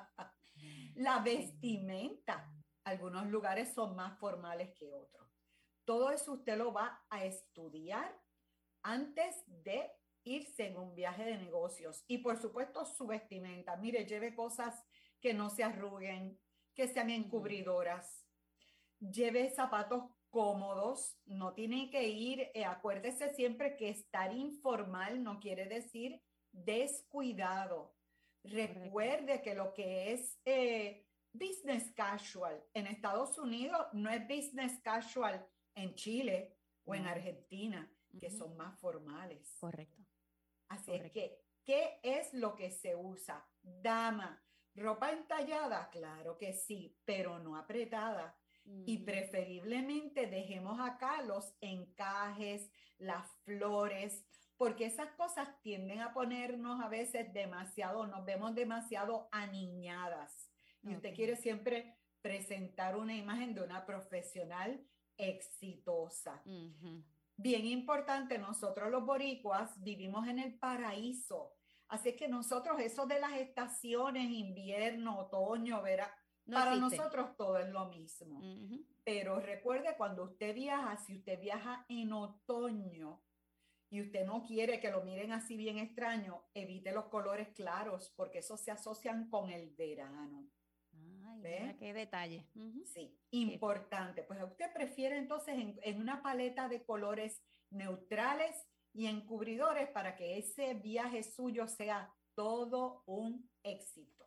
La vestimenta. Algunos lugares son más formales que otros. Todo eso usted lo va a estudiar antes de irse en un viaje de negocios. Y por supuesto su vestimenta. Mire, lleve cosas que no se arruguen, que sean encubridoras. Lleve zapatos cómodos, no tiene que ir, eh, acuérdese siempre que estar informal no quiere decir descuidado. Recuerde que lo que es eh, business casual en Estados Unidos no es business casual en Chile o en Argentina, que uh-huh. son más formales. Correcto. Así Correcto. es que, ¿qué es lo que se usa? Dama, ropa entallada, claro que sí, pero no apretada. Uh-huh. Y preferiblemente dejemos acá los encajes, las flores, porque esas cosas tienden a ponernos a veces demasiado, nos vemos demasiado aniñadas. Y okay. usted quiere siempre presentar una imagen de una profesional exitosa. Uh-huh. Bien importante, nosotros los boricuas vivimos en el paraíso. Así que nosotros, eso de las estaciones, invierno, otoño, verano, No Para existe. nosotros todo es lo mismo. Uh-huh. Pero recuerde, cuando usted viaja, si usted viaja en otoño y usted no quiere que lo miren así bien extraño, evite los colores claros porque esos se asocian con el verano. Ay, ¿Ve? mira qué detalle. Uh-huh. Sí, importante. Pues usted prefiere entonces en, en una paleta de colores neutrales y encubridores para que ese viaje suyo sea todo un éxito.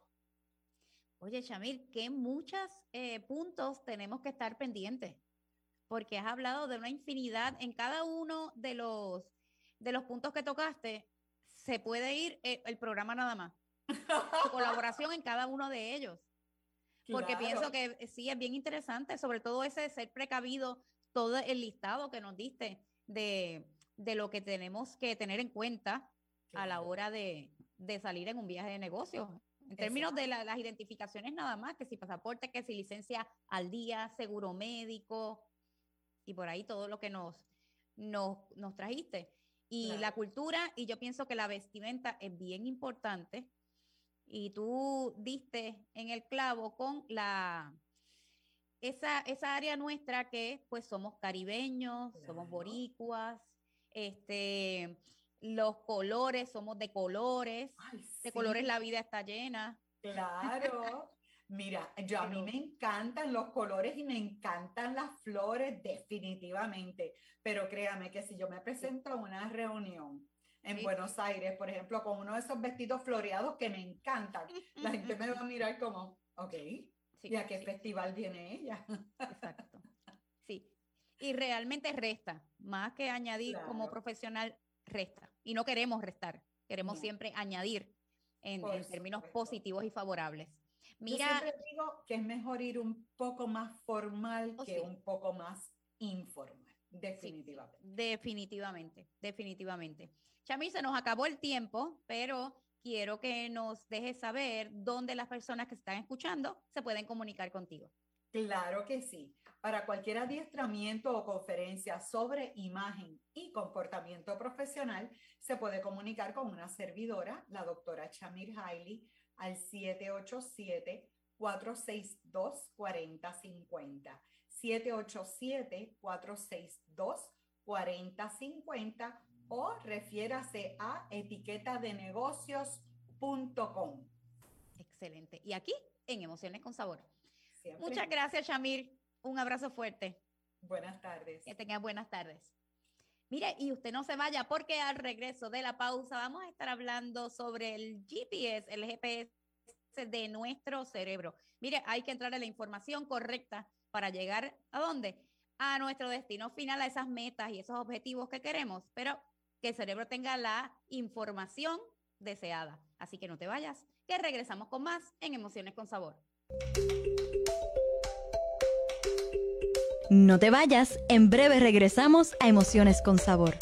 Oye, Shamir, ¿qué muchos eh, puntos tenemos que estar pendientes? Porque has hablado de una infinidad en cada uno de los, de los puntos que tocaste. Se puede ir eh, el programa nada más. Tu colaboración en cada uno de ellos. Porque Claro. pienso que sí es bien interesante, sobre todo ese de ser precavido, todo el listado que nos diste de, de lo que tenemos que tener en cuenta a la hora de, de salir en un viaje de negocios. En términos Exacto. de la, las identificaciones nada más, que si pasaporte, que si licencia al día, seguro médico y por ahí todo lo que nos, nos, nos trajiste. Y claro. la cultura, y yo pienso que la vestimenta es bien importante. Y tú diste en el clavo con la esa, esa área nuestra que pues somos caribeños, claro. somos boricuas, este... los colores, somos de colores, Ay, de sí. colores la vida está llena. Claro, mira, yo a mí me encantan los colores y me encantan las flores definitivamente, pero créame que si yo me presento a una reunión en sí. Buenos Aires, por ejemplo, con uno de esos vestidos floreados que me encantan, la gente me va a mirar como, ok, sí, ¿y a qué sí. festival viene ella? Exacto, sí, y realmente resta, más que añadir claro. como profesional, resta. Y no queremos restar, queremos no. siempre añadir en, en términos positivos y favorables. Mira, yo siempre digo que es mejor ir un poco más formal oh, que sí. un poco más informal, definitivamente. Sí, definitivamente, definitivamente. Shamir, se nos acabó el tiempo, pero quiero que nos dejes saber dónde las personas que están escuchando se pueden comunicar contigo. Claro que sí. Para cualquier adiestramiento o conferencia sobre imagen y comportamiento profesional, se puede comunicar con una servidora, la doctora Shamir Hailey, al siete ocho siete, cuatro seis dos, cuatro cero cinco cero. siete ocho siete, cuatro seis dos, cuatro cero cinco cero o refiérase a etiqueta de negocios punto com. Excelente. Y aquí, en Emociones con Sabor. Siempre. Muchas gracias, Shamir. Un abrazo fuerte. Buenas tardes. Que tengan buenas tardes. Mire, y usted no se vaya porque al regreso de la pausa vamos a estar hablando sobre el G P S, el G P S de nuestro cerebro. Mire, hay que entrar a la información correcta para llegar ¿a dónde? A nuestro destino final, a esas metas y esos objetivos que queremos, pero que el cerebro tenga la información deseada. Así que no te vayas, que regresamos con más en Emociones con Sabor. No te vayas, en breve regresamos a Emociones con Sabor.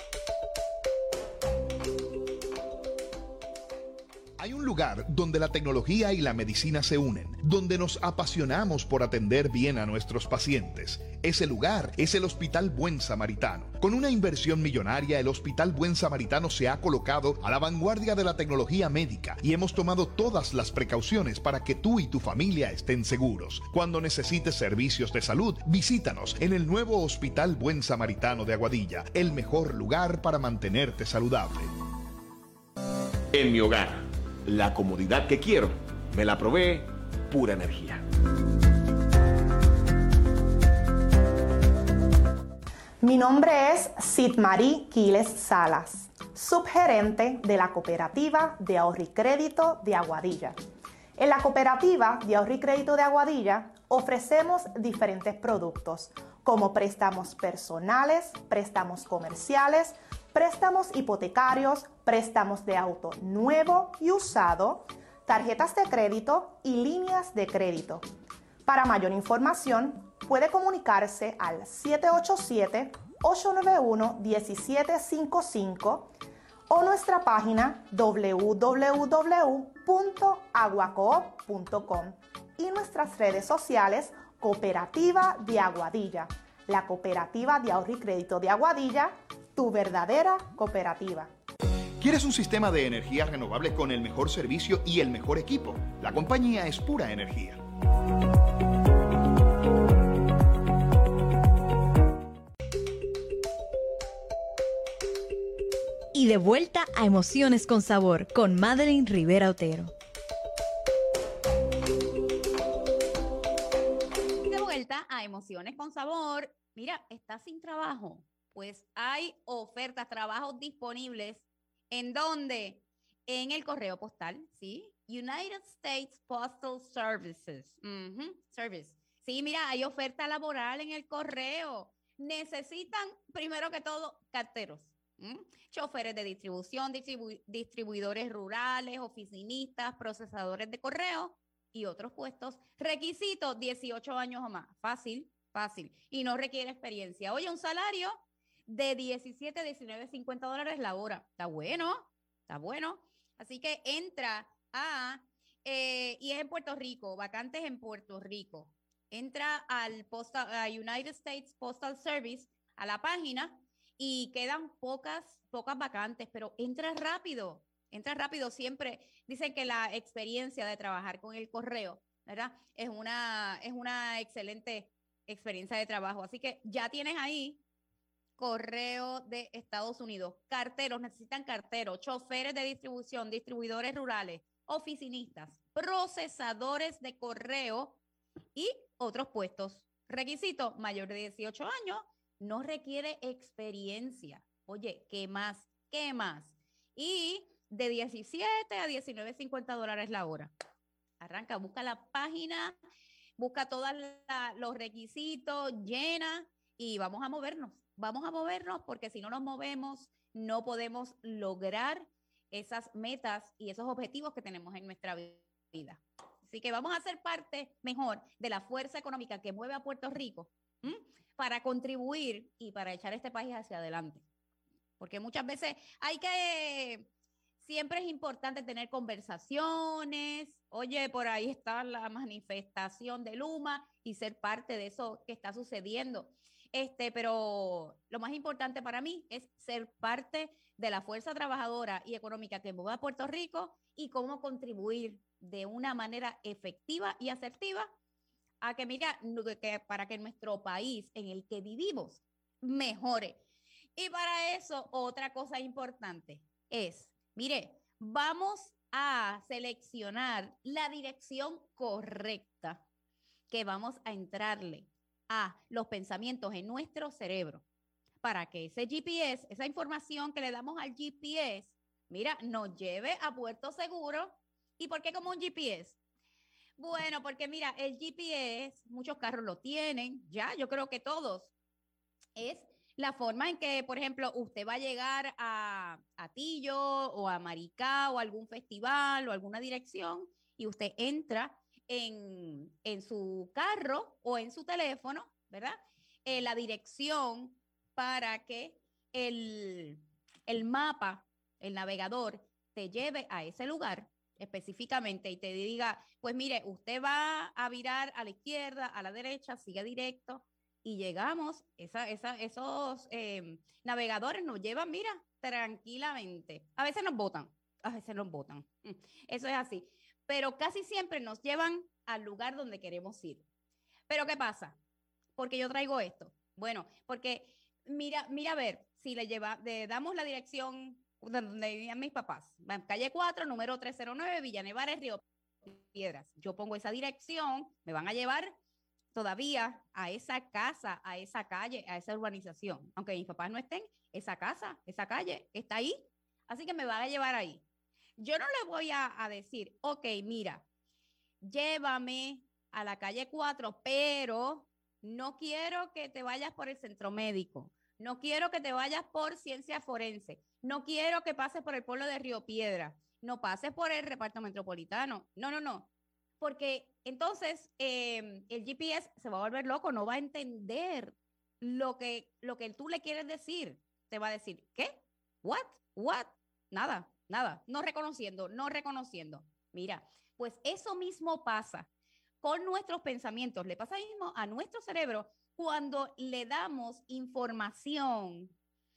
Hay un lugar donde la tecnología y la medicina se unen, donde nos apasionamos por atender bien a nuestros pacientes. Ese lugar es el Hospital Buen Samaritano. Con una inversión millonaria, el Hospital Buen Samaritano se ha colocado a la vanguardia de la tecnología médica y hemos tomado todas las precauciones para que tú y tu familia estén seguros. Cuando necesites servicios de salud, visítanos en el nuevo Hospital Buen Samaritano de Aguadilla, el mejor lugar para mantenerte saludable. En mi hogar, la comodidad que quiero me la provee Pura Energía. Mi nombre es Sidmarí Quiles Salas, subgerente de la Cooperativa de Ahorro y Crédito de Aguadilla. En la Cooperativa de Ahorro y Crédito de Aguadilla ofrecemos diferentes productos como préstamos personales, préstamos comerciales, préstamos hipotecarios, préstamos de auto nuevo y usado, tarjetas de crédito y líneas de crédito. Para mayor información, puede comunicarse al siete ocho siete, ocho nueve uno, uno siete cinco cinco o nuestra página w w w punto aguacoop punto com y nuestras redes sociales Cooperativa de Aguadilla, la Cooperativa de Ahorro y Crédito de Aguadilla, tu verdadera cooperativa. ¿Quieres un sistema de energía renovable con el mejor servicio y el mejor equipo? La compañía es Pura Energía. Y de vuelta a Emociones con Sabor con Madeline Rivera Otero. De vuelta a Emociones con Sabor. Mira, ¿estás sin trabajo? Pues hay ofertas, trabajos disponibles. ¿En dónde? En el correo postal, ¿sí? United States Postal Services. Uh-huh, Service. Sí, mira, hay oferta laboral en el correo. Necesitan, primero que todo, carteros. ¿Mm? Choferes de distribución, distribu distribuidores rurales, oficinistas, procesadores de correo y otros puestos. Requisitos, dieciocho años o más. Fácil, fácil. Y no requiere experiencia. Oye, un salario de diecisiete, diecinueve, cincuenta dólares la hora. Está bueno, está bueno. Así que entra a, eh, y es en Puerto Rico, vacantes en Puerto Rico. Entra al postal, a United States Postal Service, a la página, y quedan pocas, pocas vacantes, pero entra rápido, entra rápido. Siempre dicen que la experiencia de trabajar con el correo, ¿verdad? Es una, es una excelente experiencia de trabajo. Así que ya tienes ahí correo de Estados Unidos. Carteros, necesitan carteros, choferes de distribución, distribuidores rurales, oficinistas, procesadores de correo y otros puestos. Requisito, mayor de dieciocho años, no requiere experiencia. Oye, ¿qué más? ¿Qué más? Y de diecisiete a diecinueve cincuenta dólares la hora. Arranca, busca la página, busca todos los requisitos, llena y vamos a movernos. Vamos a movernos porque si no nos movemos, no podemos lograr esas metas y esos objetivos que tenemos en nuestra vida. Así que vamos a ser parte mejor de la fuerza económica que mueve a Puerto Rico, ¿m? Para contribuir y para echar este país hacia adelante. Porque muchas veces hay que, siempre es importante tener conversaciones. Oye, por ahí está la manifestación de Luma y ser parte de eso que está sucediendo. Este, pero lo más importante para mí es ser parte de la fuerza trabajadora y económica que mueve a Puerto Rico y cómo contribuir de una manera efectiva y asertiva a que, mira, que para que nuestro país en el que vivimos mejore. Y para eso, otra cosa importante es, mire, vamos a seleccionar la dirección correcta que vamos a entrarle a los pensamientos en nuestro cerebro para que ese G P S, esa información que le damos al G P S, mira, nos lleve a puerto seguro. ¿Y por qué como un G P S? Bueno, porque mira, el G P S, muchos carros lo tienen, ya, yo creo que todos. Es la forma en que, por ejemplo, usted va a llegar a Atillo o a Maricá o a algún festival o alguna dirección y usted entra en, en su carro o en su teléfono, ¿verdad? Eh, la dirección para que el, el mapa, el navegador, te lleve a ese lugar específicamente y te diga, pues mire, usted va a virar a la izquierda, a la derecha, sigue directo y llegamos, esa, esa, esos eh, navegadores nos llevan, mira, tranquilamente. A veces nos botan, a veces nos botan, eso es así, pero casi siempre nos llevan al lugar donde queremos ir. ¿Pero qué pasa? Porque yo traigo esto. Bueno, porque mira, mira a ver, si le, lleva, le damos la dirección donde vivían mis papás, calle cuatro, número trescientos nueve, Villa Nevares, Río Piedras. Yo pongo esa dirección, me van a llevar todavía a esa casa, a esa calle, a esa urbanización. Aunque mis papás no estén, esa casa, esa calle está ahí, así que me van a llevar ahí. Yo no le voy a, a decir, ok, mira, llévame a la calle cuatro, pero no quiero que te vayas por el centro médico. No quiero que te vayas por ciencia forense. No quiero que pases por el pueblo de Río Piedra. No pases por el reparto metropolitano. No, no, no. Porque entonces eh, el G P S se va a volver loco. No va a entender lo que, lo que tú le quieres decir. Te va a decir, ¿qué? ¿What? ¿What? Nada, nada. No reconociendo, no reconociendo. Mira, pues eso mismo pasa con nuestros pensamientos. Le pasa mismo a nuestro cerebro cuando le damos información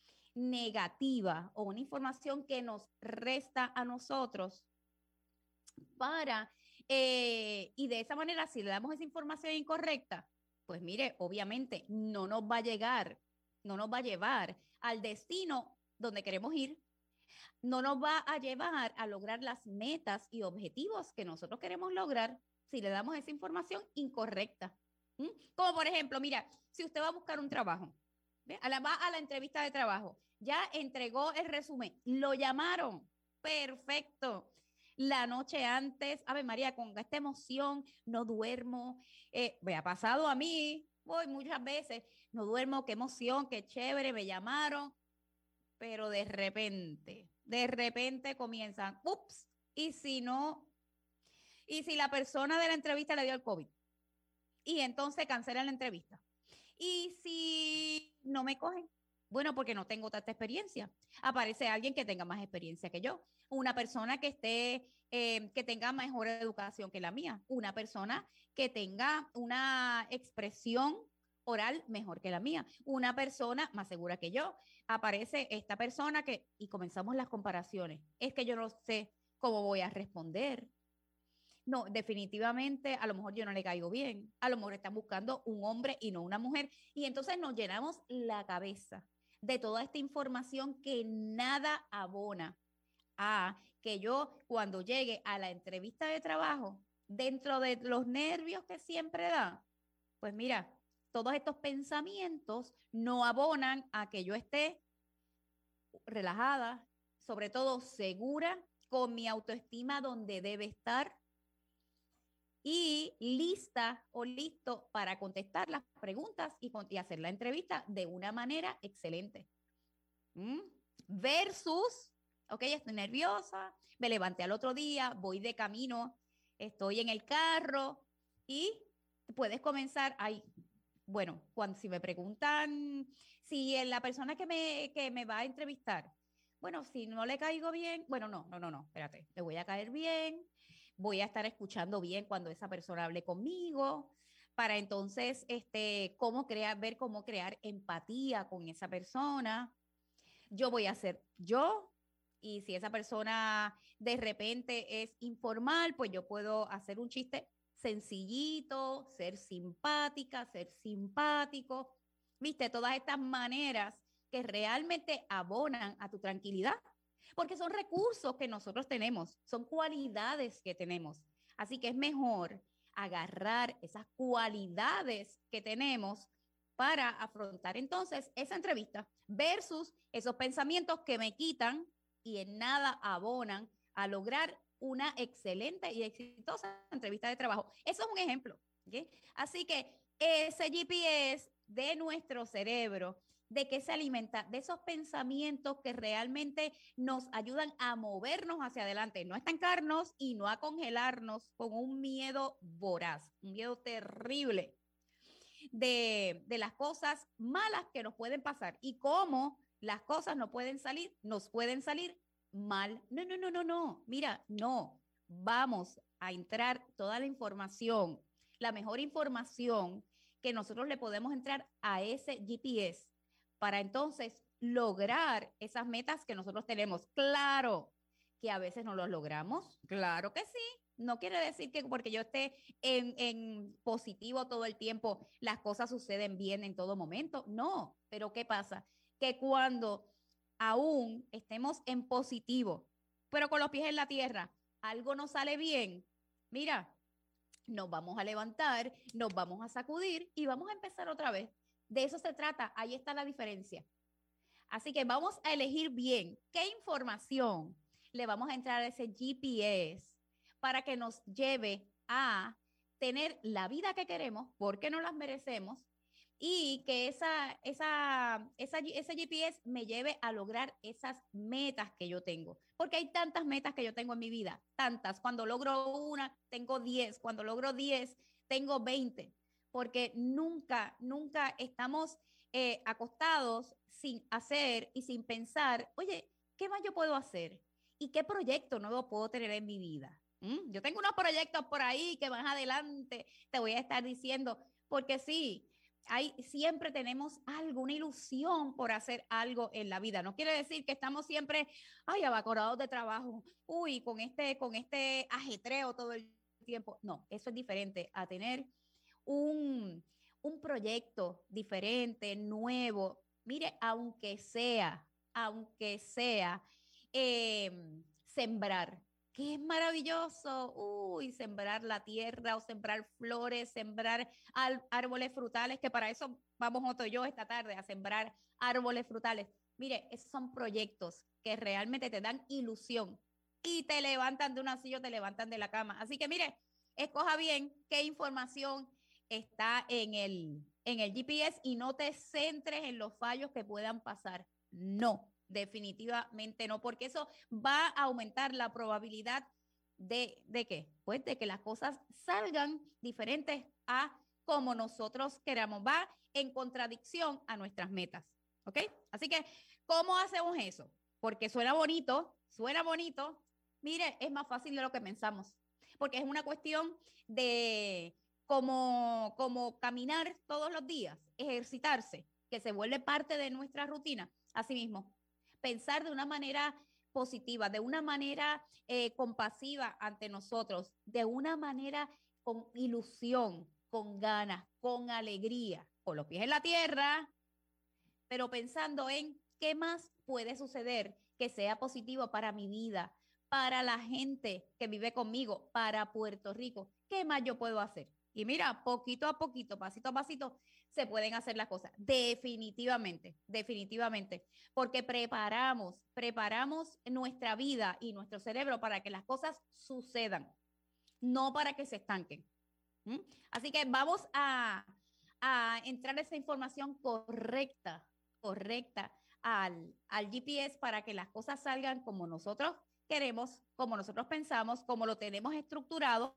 negativa o una información que nos resta a nosotros para Eh, y de esa manera, si le damos esa información incorrecta, pues mire, obviamente no nos va a llegar, no nos va a llevar al destino donde queremos ir, no nos va a llevar a lograr las metas y objetivos que nosotros queremos lograr si le damos esa información incorrecta. ¿Mm? Como por ejemplo, mira, si usted va a buscar un trabajo, ¿ve? A la, va a la entrevista de trabajo, ya entregó el resumen, lo llamaron, perfecto. La noche antes, Ave María, con esta emoción, no duermo, eh, me ha pasado a mí, voy muchas veces, no duermo, qué emoción, qué chévere, me llamaron, pero de repente, de repente comienzan, ups, y si no, y si la persona de la entrevista le dio el COVID, y entonces cancelan la entrevista, y si no me cogen, bueno, porque no tengo tanta experiencia, aparece alguien que tenga más experiencia que yo, una persona que esté, eh, que tenga mejor educación que la mía, una persona que tenga una expresión oral mejor que la mía, una persona más segura que yo, aparece esta persona que, y comenzamos las comparaciones, es que yo no sé cómo voy a responder. No, definitivamente, a lo mejor yo no le caigo bien, a lo mejor están buscando un hombre y no una mujer, y entonces nos llenamos la cabeza de toda esta información que nada abona a que yo cuando llegue a la entrevista de trabajo, dentro de los nervios que siempre da, pues mira, todos estos pensamientos no abonan a que yo esté relajada, sobre todo segura, con mi autoestima donde debe estar y lista o listo para contestar las preguntas y, y hacer la entrevista de una manera excelente. ¿Mm? Versus, ok, estoy nerviosa, me levanté al otro día, voy de camino, estoy en el carro y puedes comenzar, ay, bueno, cuando si me preguntan si la persona que me, que me va a entrevistar, bueno, si no le caigo bien, bueno, no, no, no, no, espérate, le voy a caer bien, voy a estar escuchando bien cuando esa persona hable conmigo, para entonces, este, cómo crear, ver cómo crear empatía con esa persona. Yo voy a ser yo, y si esa persona de repente es informal, pues yo puedo hacer un chiste sencillito, ser simpática, ser simpático, viste, todas estas maneras que realmente abonan a tu tranquilidad, porque son recursos que nosotros tenemos, son cualidades que tenemos, así que es mejor agarrar esas cualidades que tenemos para afrontar entonces esa entrevista versus esos pensamientos que me quitan y en nada abonan a lograr una excelente y exitosa entrevista de trabajo. Eso es un ejemplo, ¿okay? Así que ese G P S de nuestro cerebro, de que se alimenta de esos pensamientos que realmente nos ayudan a movernos hacia adelante, no a estancarnos y no a congelarnos con un miedo voraz, un miedo terrible de, de las cosas malas que nos pueden pasar y cómo las cosas no pueden salir, nos pueden salir mal. No, no, no, no, no. Mira, no. Vamos a entrar toda la información, la mejor información que nosotros le podemos entrar a ese G P S para entonces lograr esas metas que nosotros tenemos. Claro que a veces no los logramos, claro que sí. No quiere decir que porque yo esté en, en positivo todo el tiempo, las cosas suceden bien en todo momento. No, pero ¿qué pasa? Que cuando aún estemos en positivo, pero con los pies en la tierra, algo no sale bien, mira, nos vamos a levantar, nos vamos a sacudir y vamos a empezar otra vez. De eso se trata, ahí está la diferencia. Así que vamos a elegir bien qué información le vamos a entrar a ese G P S para que nos lleve a tener la vida que queremos, porque no las merecemos, y que esa, esa, esa, ese G P S me lleve a lograr esas metas que yo tengo. Porque hay tantas metas que yo tengo en mi vida, tantas. Cuando logro una, tengo diez. Cuando logro diez, tengo veinte. Porque nunca, nunca estamos eh, acostados sin hacer y sin pensar, oye, ¿qué más yo puedo hacer? ¿Y qué proyecto nuevo puedo tener en mi vida? ¿Mm? Yo tengo unos proyectos por ahí que más adelante te voy a estar diciendo, porque sí, hay, siempre tenemos algo, una ilusión por hacer algo en la vida. No quiere decir que estamos siempre, ay, abacorados de trabajo, uy, con este, con este ajetreo todo el tiempo. No, eso es diferente a tener un, un proyecto diferente, nuevo. Mire, aunque sea, aunque sea eh, sembrar, que es maravilloso, uy, sembrar la tierra o sembrar flores, sembrar árboles frutales, que para eso vamos Otto y yo esta tarde a sembrar árboles frutales. Mire, esos son proyectos que realmente te dan ilusión y te levantan de una silla o te levantan de la cama. Así que mire, escoja bien qué información está en el, en el G P S y no te centres en los fallos que puedan pasar. No. Definitivamente no, porque eso va a aumentar la probabilidad de, ¿de qué? Pues de que las cosas salgan diferentes a como nosotros queramos. Va en contradicción a nuestras metas, ¿ok? Así que, ¿cómo hacemos eso? Porque suena bonito, suena bonito. Mire, es más fácil de lo que pensamos, porque es una cuestión de como, como caminar todos los días, ejercitarse, que se vuelve parte de nuestra rutina. Así mismo, pensar de una manera positiva, de una manera eh, compasiva ante nosotros, de una manera con ilusión, con ganas, con alegría, con los pies en la tierra, pero pensando en qué más puede suceder que sea positivo para mi vida, para la gente que vive conmigo, para Puerto Rico. ¿Qué más yo puedo hacer? Y mira, poquito a poquito, pasito a pasito, se pueden hacer las cosas. Definitivamente, definitivamente. Porque preparamos, preparamos nuestra vida y nuestro cerebro para que las cosas sucedan, no para que se estanquen. ¿Mm? Así que vamos a, a entrar esa información correcta, correcta al, al G P S para que las cosas salgan como nosotros queremos, como nosotros pensamos, como lo tenemos estructurado.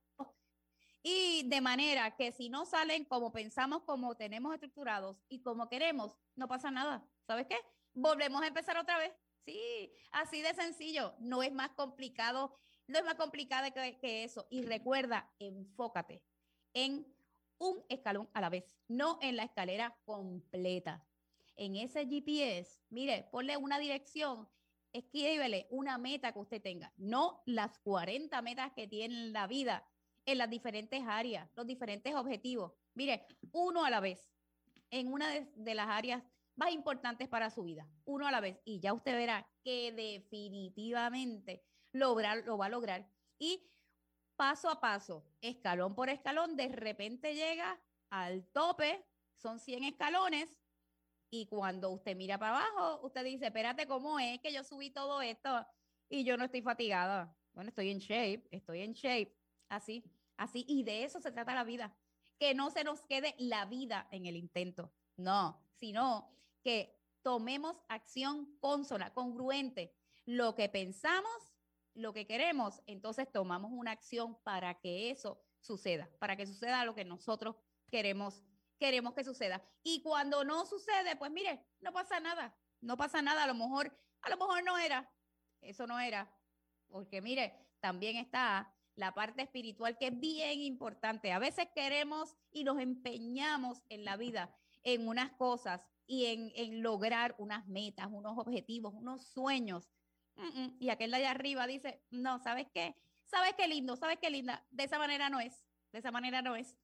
Y de manera que si no salen como pensamos, como tenemos estructurados y como queremos, no pasa nada. ¿Sabes qué? Volvemos a empezar otra vez. Sí, así de sencillo. No es más complicado, no es más complicado que, que eso. Y recuerda, enfócate en un escalón a la vez, no en la escalera completa. En ese G P S, mire, ponle una dirección, escríbele una meta que usted tenga, no las cuarenta metas que tiene en la vida, en las diferentes áreas, los diferentes objetivos. Mire, uno a la vez, en una de, de las áreas más importantes para su vida, uno a la vez, y ya usted verá que definitivamente lograr, lo va a lograr. Y paso a paso, escalón por escalón, de repente llega al tope, son cien escalones, y cuando usted mira para abajo, usted dice, espérate, ¿cómo es que yo subí todo esto y yo no estoy fatigada? Bueno, estoy en shape, estoy en shape. Así, así, y de eso se trata la vida, que no se nos quede la vida en el intento, no, sino que tomemos acción consona, congruente, lo que pensamos, lo que queremos, entonces tomamos una acción para que eso suceda, para que suceda lo que nosotros queremos, queremos que suceda, y cuando no sucede, pues mire, no pasa nada, no pasa nada, a lo mejor, a lo mejor no era, eso no era, porque mire, también está la parte espiritual, que es bien importante. A veces queremos y nos empeñamos en la vida en unas cosas y en, en lograr unas metas, unos objetivos, unos sueños. Mm-mm. Y aquel de allá arriba dice, no, ¿sabes qué? ¿Sabes qué lindo? ¿Sabes qué linda? De esa manera no es, de esa manera no es.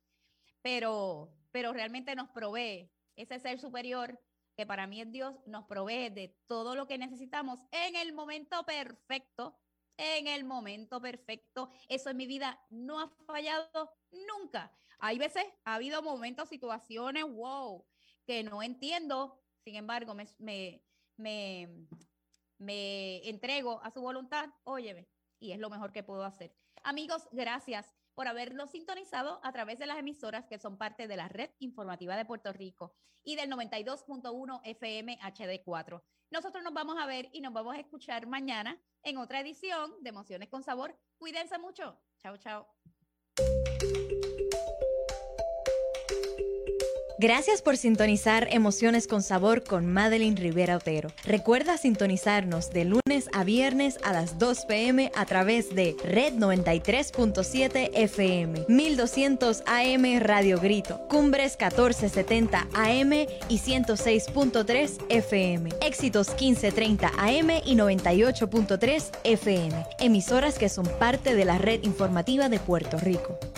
Pero, pero realmente nos provee ese ser superior, que para mí es Dios, nos provee de todo lo que necesitamos en el momento perfecto, en el momento perfecto. Eso en mi vida no ha fallado nunca. Hay veces, ha habido momentos, situaciones, wow, que no entiendo. Sin embargo, me, me, me, me entrego a su voluntad, óyeme, y es lo mejor que puedo hacer. Amigos, gracias por habernos sintonizado a través de las emisoras que son parte de la Red Informativa de Puerto Rico y del noventa y dos punto uno F M H D cuatro. Nosotros nos vamos a ver y nos vamos a escuchar mañana en otra edición de Emociones con Sabor. Cuídense mucho. Chao, chao. Gracias por sintonizar Emociones con Sabor con Madeline Rivera Otero. Recuerda sintonizarnos de lunes a viernes a las dos p m a través de Red noventa y tres punto siete F M, mil doscientos A M Radio Grito, Cumbres catorce setenta A M y ciento seis punto tres F M, Éxitos quince treinta A M y noventa y ocho punto tres F M, emisoras que son parte de la red informativa de Puerto Rico.